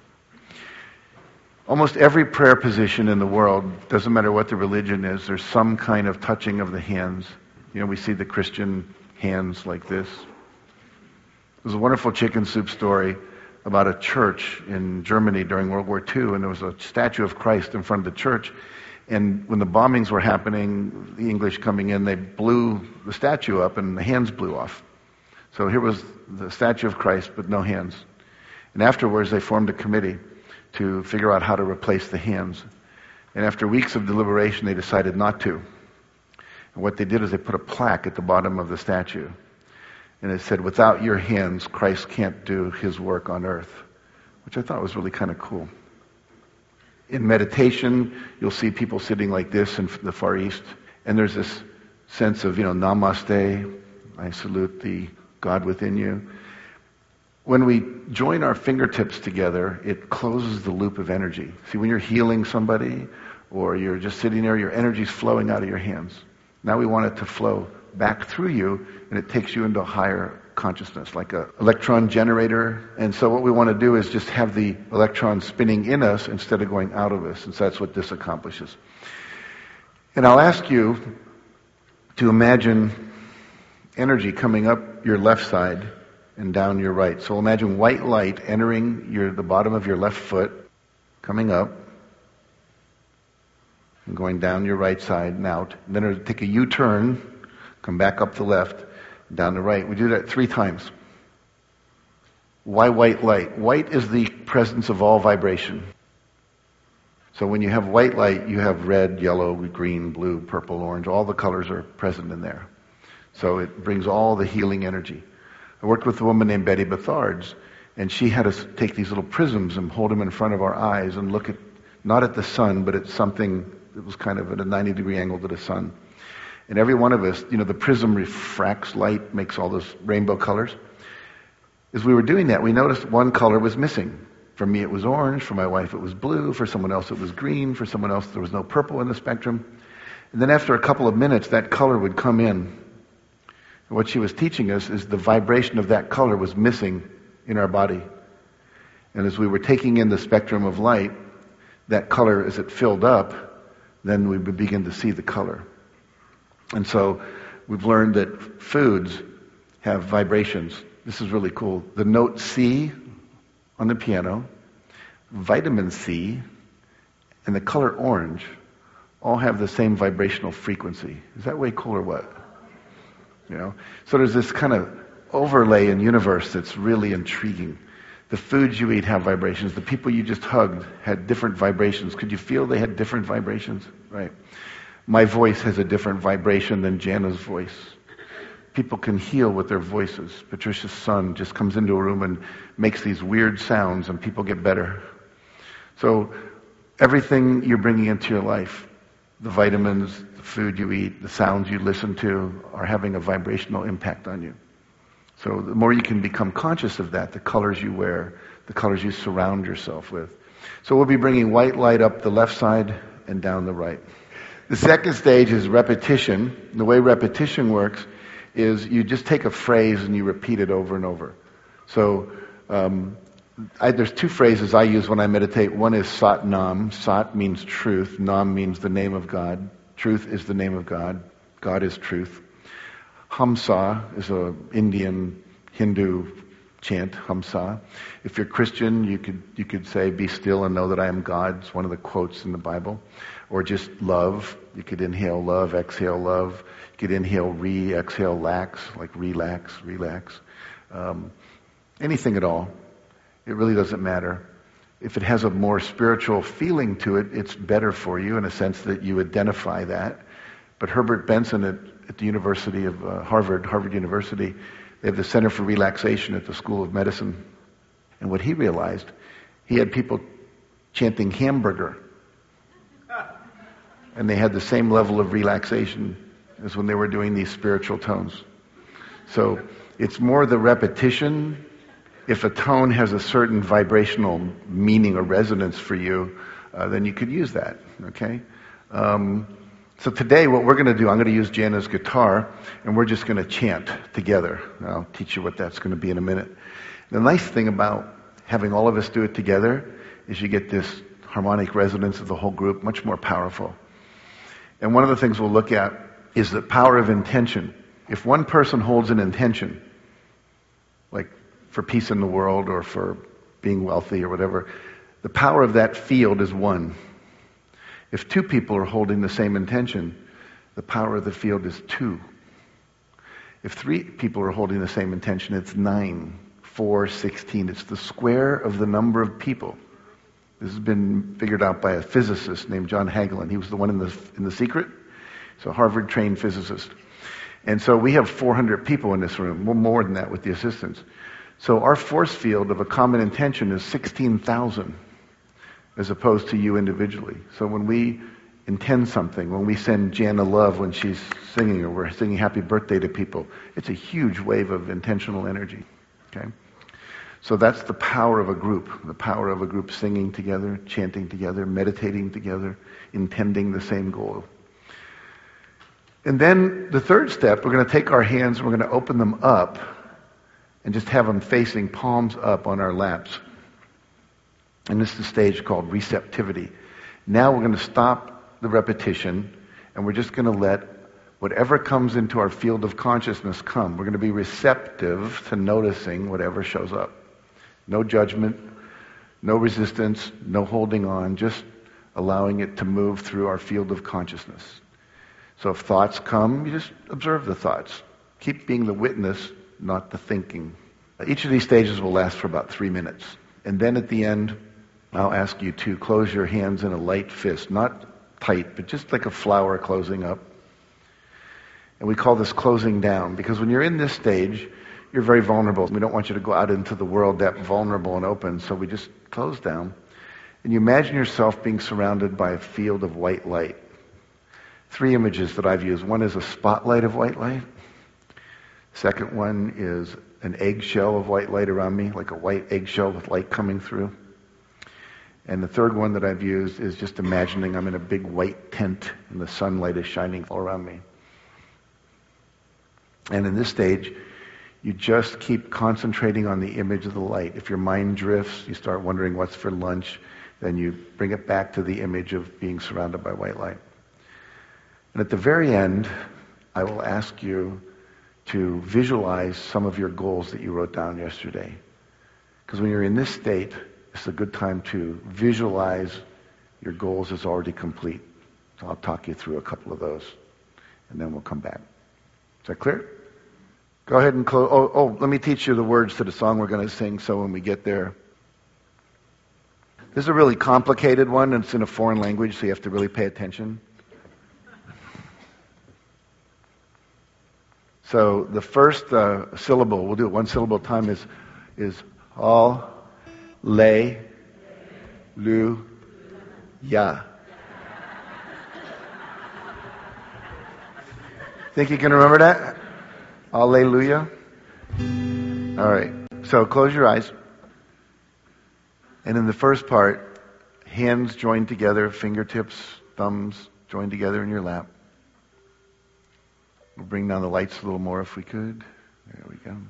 Almost every prayer position in the world, doesn't matter what the religion is, there's some kind of touching of the hands. You know, we see the Christian hands like this. There's a wonderful chicken soup story about a church in Germany during World War II, and there was a statue of Christ in front of the church. And when the bombings were happening, the English coming in, they blew the statue up and the hands blew off. So here was the statue of Christ, but no hands. And afterwards, they formed a committee to figure out how to replace the hands. And after weeks of deliberation, they decided not to. And what they did is they put a plaque at the bottom of the statue. And it said, "Without your hands, Christ can't do his work on earth," which I thought was really kind of cool. In meditation, you'll see people sitting like this in the Far East. And there's this sense of, namaste, I salute the God within you. When we join our fingertips together, it closes the loop of energy. See, when you're healing somebody or you're just sitting there, your energy's flowing out of your hands. Now we want it to flow back through you, and it takes you into a higher consciousness, like an electron generator. And so what we want to do is just have the electrons spinning in us instead of going out of us. And so that's what this accomplishes. And I'll ask you to imagine energy coming up your left side and down your right. So imagine white light entering the bottom of your left foot, coming up, and going down your right side and out. And then it'll take a U-turn, come back up the left, down the right. We do that 3 times. Why white light? White is the presence of all vibration. So when you have white light, you have red, yellow, green, blue, purple, orange. All the colors are present in there. So it brings all the healing energy. I worked with a woman named Betty Bethards, and she had us take these little prisms and hold them in front of our eyes and look at, not at the sun, but at something that was kind of at a 90-degree angle to the sun. And every one of us, the prism refracts light, makes all those rainbow colors. As we were doing that, we noticed one color was missing. For me, it was orange. For my wife, it was blue. For someone else, it was green. For someone else, there was no purple in the spectrum. And then after a couple of minutes, that color would come in. And what she was teaching us is the vibration of that color was missing in our body. And as we were taking in the spectrum of light, that color, as it filled up, then we would begin to see the color. And so we've learned that foods have vibrations. This is really cool. The note C on the piano, vitamin C, and the color orange all have the same vibrational frequency. Is that way cool or what? So there's this kind of overlay in universe that's really intriguing. The foods you eat have vibrations. The people you just hugged had different vibrations. Could you feel they had different vibrations? Right. My voice has a different vibration than Jana's voice. People can heal with their voices. Patricia's son just comes into a room and makes these weird sounds and people get better. So everything you're bringing into your life, the vitamins, the food you eat, the sounds you listen to, are having a vibrational impact on you. So the more you can become conscious of that, the colors you wear, the colors you surround yourself with. So we'll be bringing white light up the left side and down the right. The second stage is repetition. The way repetition works is you just take a phrase and you repeat it over and over. So there's 2 phrases I use when I meditate. One is Sat Nam. Sat means truth. Nam means the name of God. Truth is the name of God. God is truth. Hamsa is an Indian Hindu chant, Hamsa. If you're Christian, you could say, "Be still and know that I am God." It's one of the quotes in the Bible. Or just love. You could inhale love, exhale love. You could inhale exhale lax, like relax. Anything at all. It really doesn't matter. If it has a more spiritual feeling to it, it's better for you in a sense that you identify that. But Herbert Benson at the University of Harvard University, they have the Center for Relaxation at the School of Medicine. And what he realized, he had people chanting hamburger. And they had the same level of relaxation as when they were doing these spiritual tones. So it's more the repetition. If a tone has a certain vibrational meaning or resonance for you, then you could use that, okay? So today what we're going to do, I'm going to use Jana's guitar, and we're just going to chant together. I'll teach you what that's going to be in a minute. The nice thing about having all of us do it together is you get this harmonic resonance of the whole group, much more powerful. And one of the things we'll look at is the power of intention. If one person holds an intention, like for peace in the world or for being wealthy or whatever, the power of that field is one. If two people are holding the same intention, the power of the field is 2. If 3 people are holding the same intention, it's 9, 4, 16. It's the square of the number of people. This has been figured out by a physicist named John Hagelin. He was the one in The Secret. He's a Harvard-trained physicist. And so we have 400 people in this room, more than that with the assistants. So our force field of a common intention is 16,000 as opposed to you individually. So when we intend something, when we send Jana love when she's singing, or we're singing happy birthday to people, it's a huge wave of intentional energy. Okay? So that's the power of a group singing together, chanting together, meditating together, intending the same goal. And then the third step, we're going to take our hands and we're going to open them up and just have them facing palms up on our laps. And this is the stage called receptivity. Now we're going to stop the repetition and we're just going to let whatever comes into our field of consciousness come. We're going to be receptive to noticing whatever shows up. No judgment, no resistance, no holding on, just allowing it to move through our field of consciousness. So if thoughts come, you just observe the thoughts. Keep being the witness, not the thinking. Each of these stages will last for about 3 minutes. And then at the end, I'll ask you to close your hands in a light fist, not tight, but just like a flower closing up. And we call this closing down, because when you're in this stage, you're very vulnerable. We don't want you to go out into the world that vulnerable and open, so we just close down. And you imagine yourself being surrounded by a field of white light. 3 images that I've used. One is a spotlight of white light. Second one is an eggshell of white light around me, like a white eggshell with light coming through. And the third one that I've used is just imagining I'm in a big white tent and the sunlight is shining all around me. And in this stage, you just keep concentrating on the image of the light. If your mind drifts, you start wondering what's for lunch, then you bring it back to the image of being surrounded by white light. And at the very end, I will ask you to visualize some of your goals that you wrote down yesterday. Because when you're in this state, it's a good time to visualize your goals as already complete. So I'll talk you through a couple of those, and then we'll come back. Is that clear? Go ahead and close. Let me teach you the words to the song we're going to sing, so when we get there. This is a really complicated one, and it's in a foreign language, so you have to really pay attention. So the first syllable, we'll do it one syllable at a time, is all, le, lu, ya. Think you can remember that? Alleluia. All right. So close your eyes. And in the first part, hands joined together, fingertips, thumbs joined together in your lap. We'll bring down the lights a little more if we could. There we go.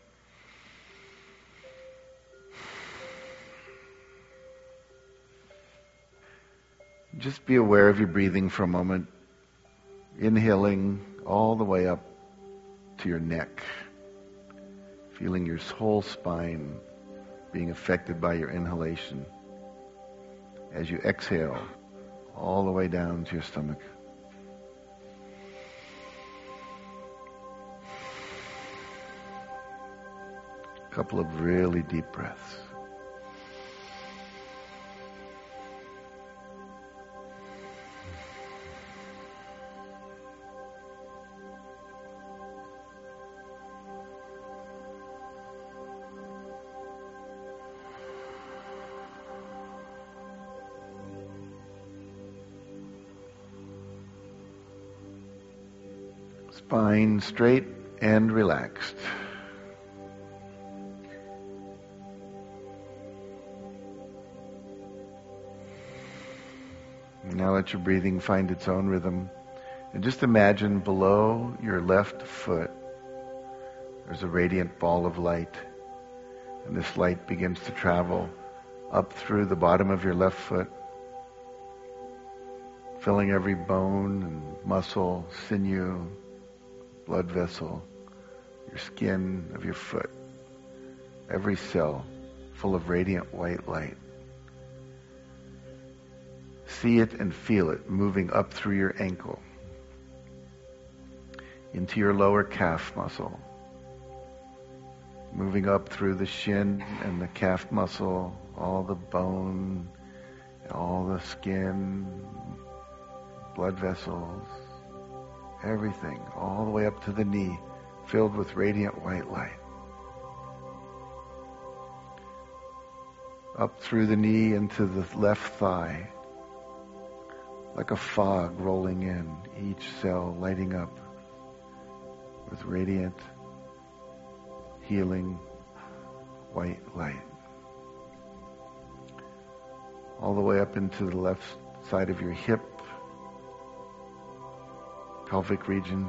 Just be aware of your breathing for a moment. Inhaling all the way up to your neck. Feeling your whole spine being affected by your inhalation. As you exhale all the way down to your stomach. A couple of really deep breaths. Spine straight, and relaxed. Now let your breathing find its own rhythm. And just imagine below your left foot, there's a radiant ball of light. And this light begins to travel up through the bottom of your left foot, filling every bone and muscle, sinew, blood vessel, your skin of your foot, every cell full of radiant white light. See it and feel it moving up through your ankle, into your lower calf muscle, moving up through the shin and the calf muscle, all the bone, all the skin, blood vessels, everything, all the way up to the knee, filled with radiant white light. Up through the knee into the left thigh, like a fog rolling in, each cell lighting up with radiant, healing, white light. All the way up into the left side of your hip, pelvic region,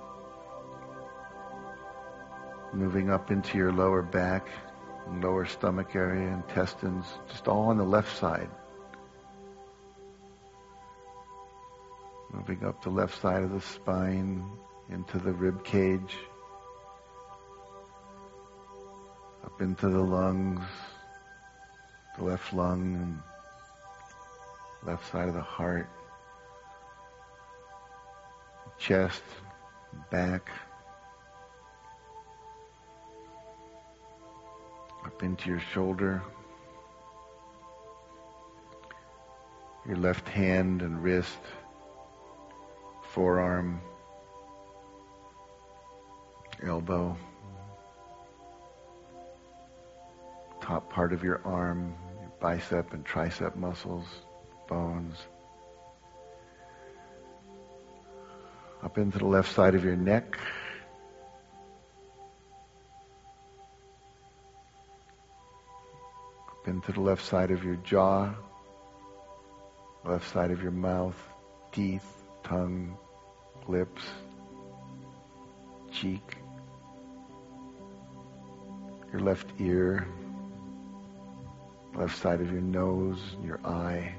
moving up into your lower back, lower stomach area, intestines, just all on the left side. Moving up the left side of the spine, into the rib cage, up into the lungs, the left lung, and left side of the heart, chest, back, up into your shoulder, your left hand and wrist, forearm, elbow, top part of your arm, your bicep and tricep muscles, bones, up into the left side of your neck, up into the left side of your jaw, left side of your mouth, teeth, tongue, lips, cheek, your left ear, left side of your nose, your eye,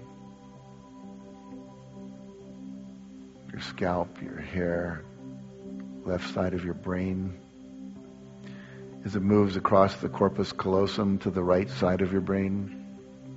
your scalp, your hair, left side of your brain. As it moves across the corpus callosum to the right side of your brain,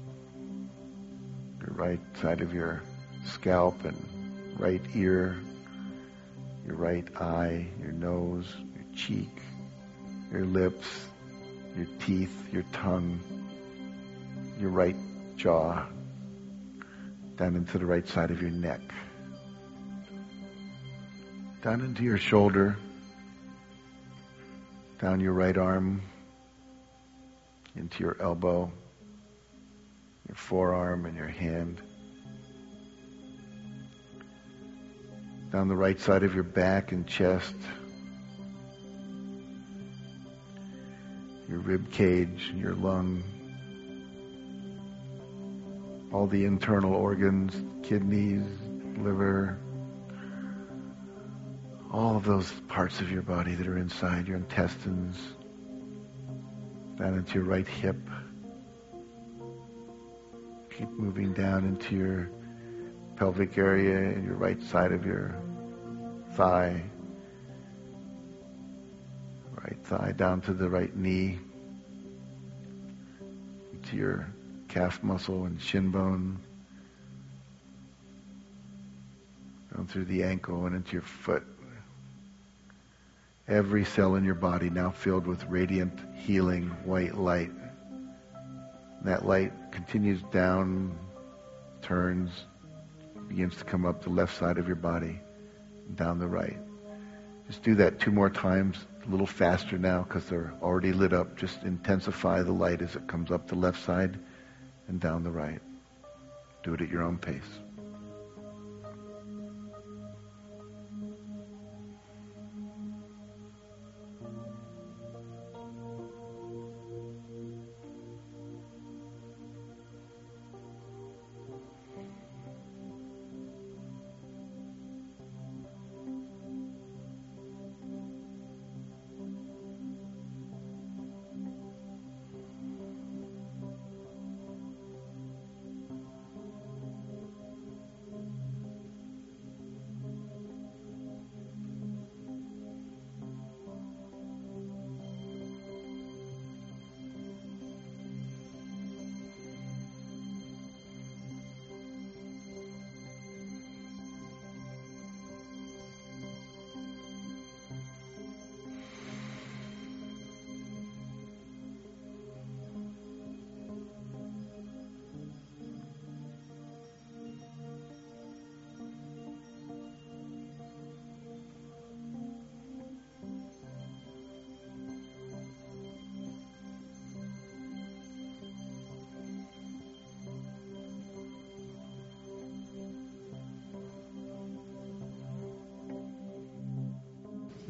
your right side of your scalp and right ear, your right eye, your nose, your cheek, your lips, your teeth, your tongue, your right jaw, down into the right side of your neck, down into your shoulder, down your right arm, into your elbow, your forearm and your hand, down the right side of your back and chest, your rib cage, your lung, all the internal organs, kidneys, liver, all of those parts of your body that are inside, your intestines, down into your right hip. Keep moving down into your pelvic area and your right side of your thigh. Right thigh down to the right knee, into your calf muscle and shin bone, down through the ankle and into your foot. Every cell in your body now filled with radiant, healing, white light. That light continues down, turns, begins to come up the left side of your body, and down the right. Just do that 2 more times, a little faster now because they're already lit up. Just intensify the light as it comes up the left side and down the right. Do it at your own pace.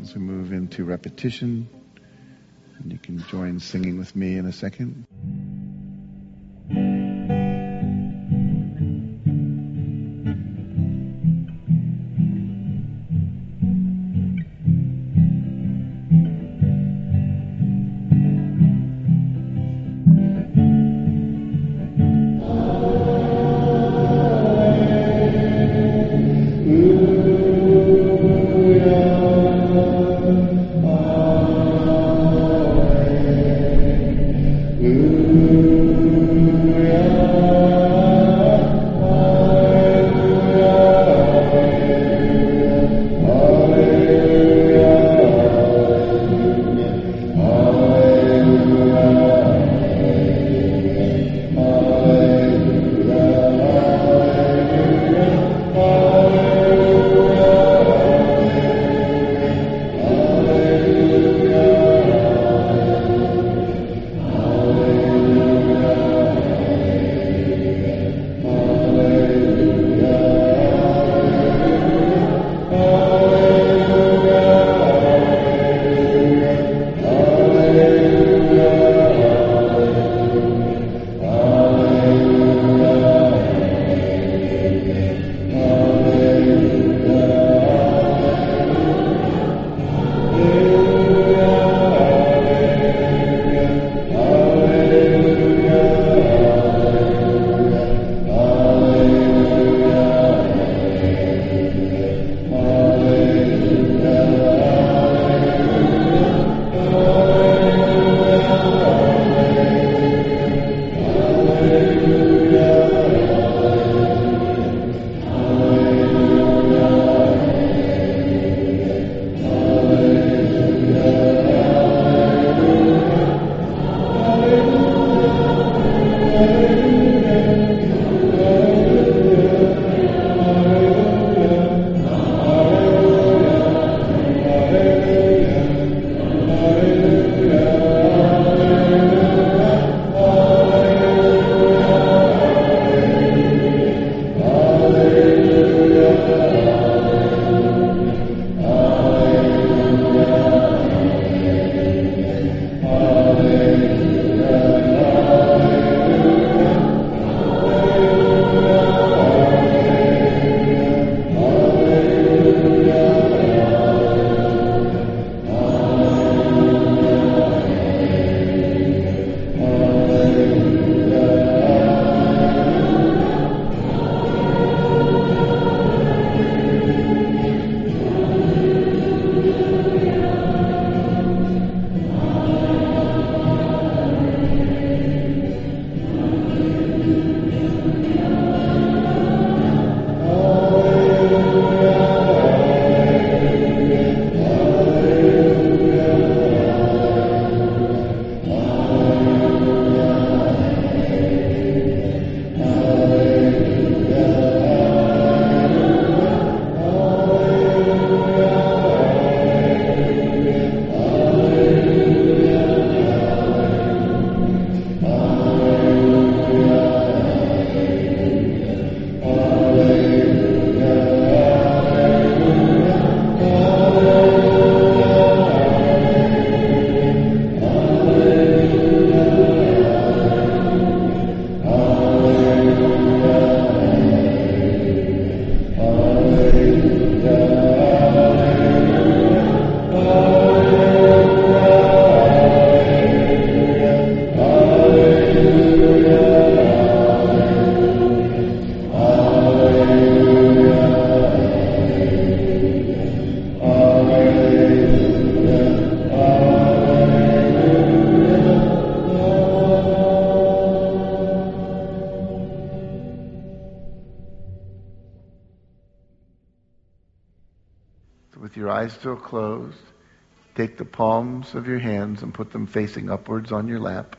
as we move into repetition. And you can join singing with me in a second. With your eyes still closed, take the palms of your hands and put them facing upwards on your lap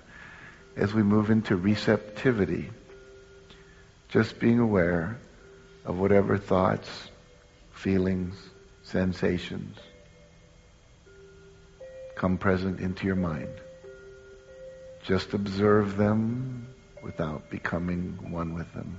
as we move into receptivity. Just being aware of whatever thoughts, feelings, sensations come present into your mind. Just observe them without becoming one with them.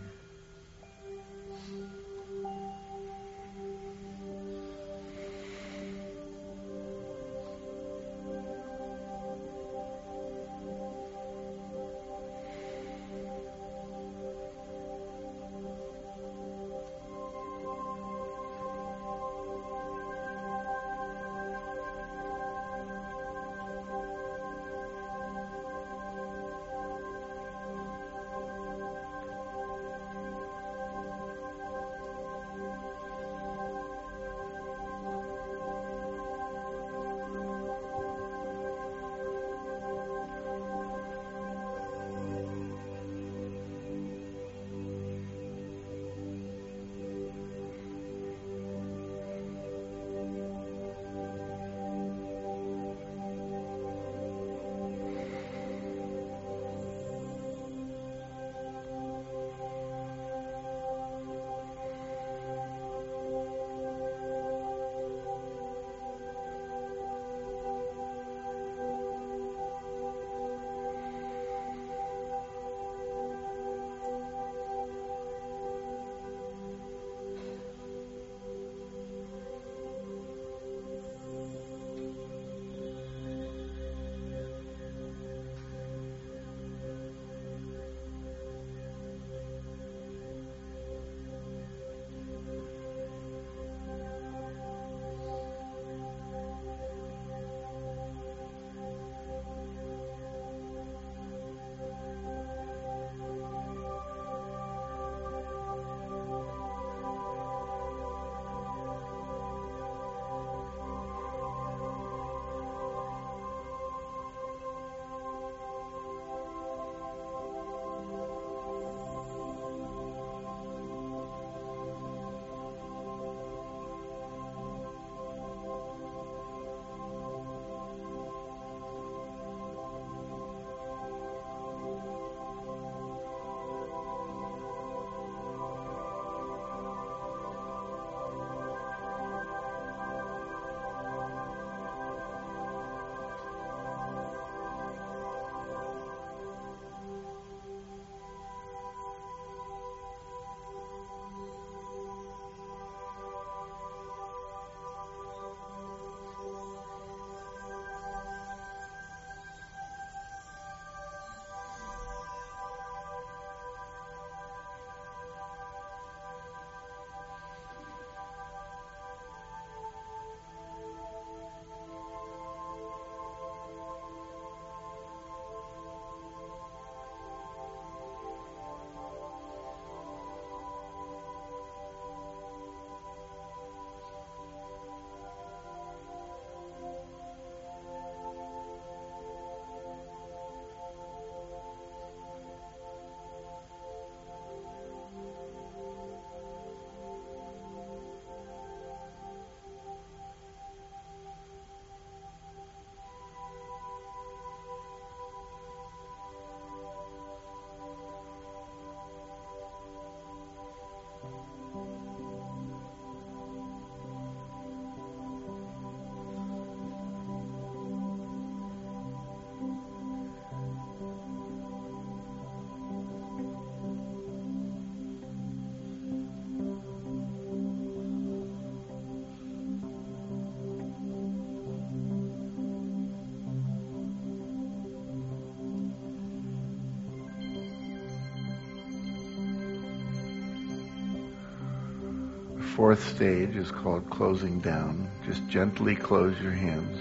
fourth stage is called closing down. Just gently close your hands.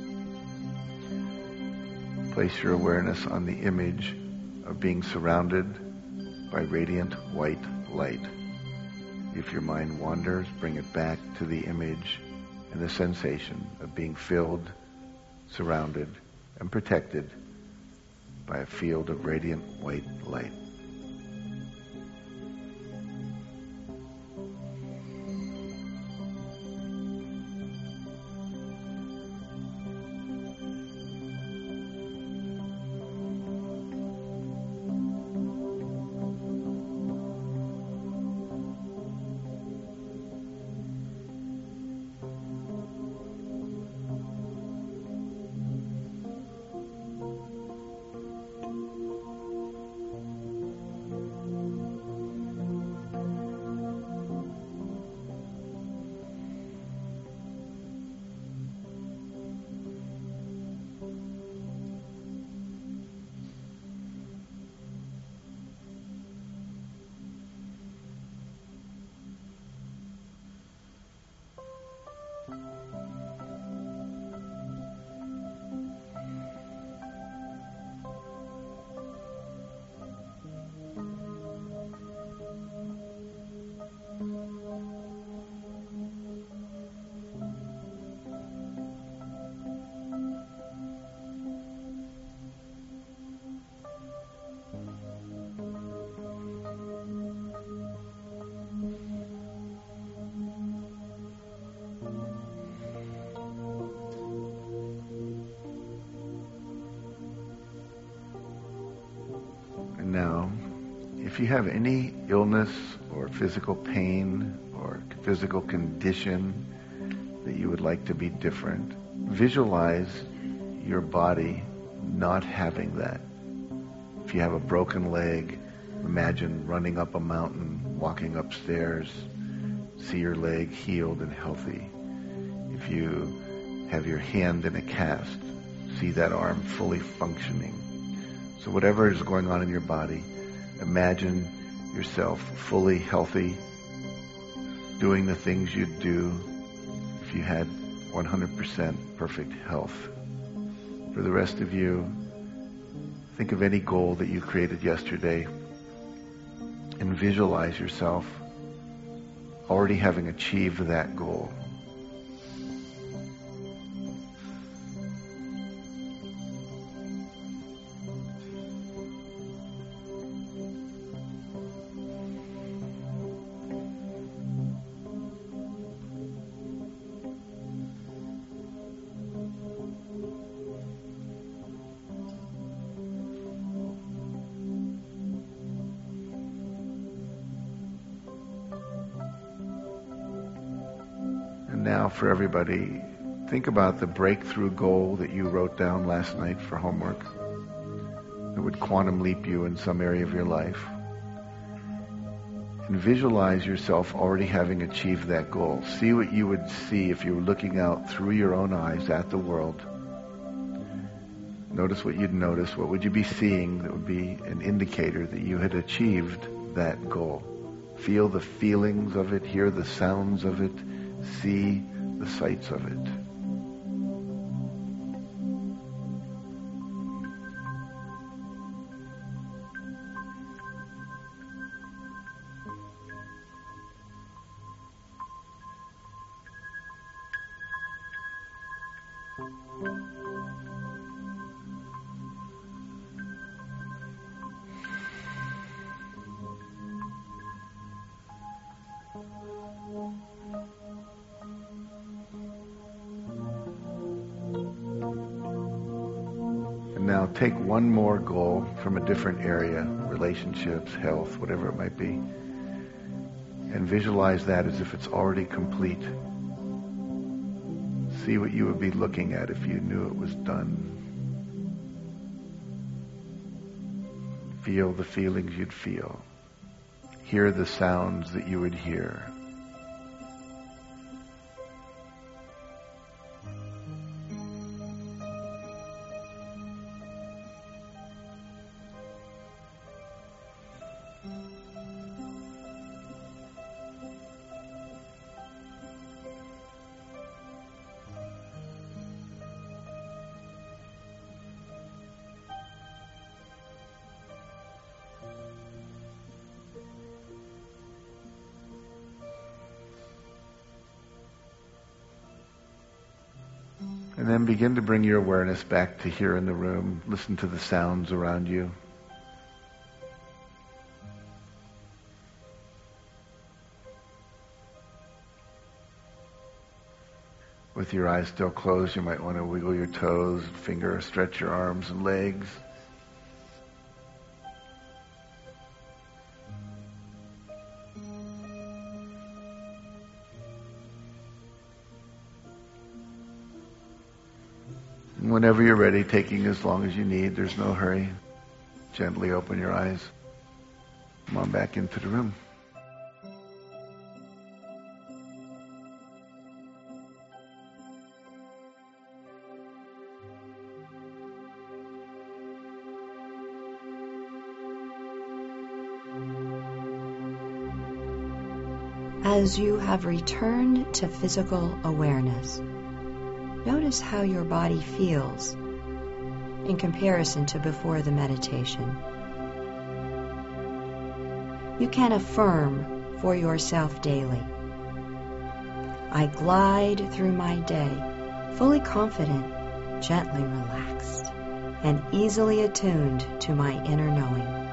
Place your awareness on the image of being surrounded by radiant white light. If your mind wanders, bring it back to the image and the sensation of being filled, surrounded, and protected by a field of radiant white light. Now, if you have any illness or physical pain or physical condition that you would like to be different, visualize your body not having that. If you have a broken leg, imagine running up a mountain, walking upstairs, see your leg healed and healthy. If you have your hand in a cast, see that arm fully functioning. So whatever is going on in your body, imagine yourself fully healthy, doing the things you'd do if you had 100% perfect health. For the rest of you, think of any goal that you created yesterday and visualize yourself already having achieved that goal. Now for everybody, think about the breakthrough goal that you wrote down last night for homework that would quantum leap you in some area of your life. And visualize yourself already having achieved that goal. See what you would see if you were looking out through your own eyes at the world. Notice what you'd notice. What would you be seeing that would be an indicator that you had achieved that goal? Feel the feelings of it, hear the sounds of it, see the sights of it. Now take one more goal from a different area, relationships, health, whatever it might be, and visualize that as if it's already complete. See what you would be looking at if you knew it was done. Feel the feelings you'd feel. Hear the sounds that you would hear. And then begin to bring your awareness back to here in the room. Listen to the sounds around you. With your eyes still closed, you might want to wiggle your toes, finger, stretch your arms and legs. And whenever you're ready, taking as long as you need, there's no hurry. Gently open your eyes. Come on back into the room.
As you have returned to physical awareness, notice how your body feels in comparison to before the meditation. You can affirm for yourself daily, I glide through my day fully confident, gently relaxed, and easily attuned to my inner knowing.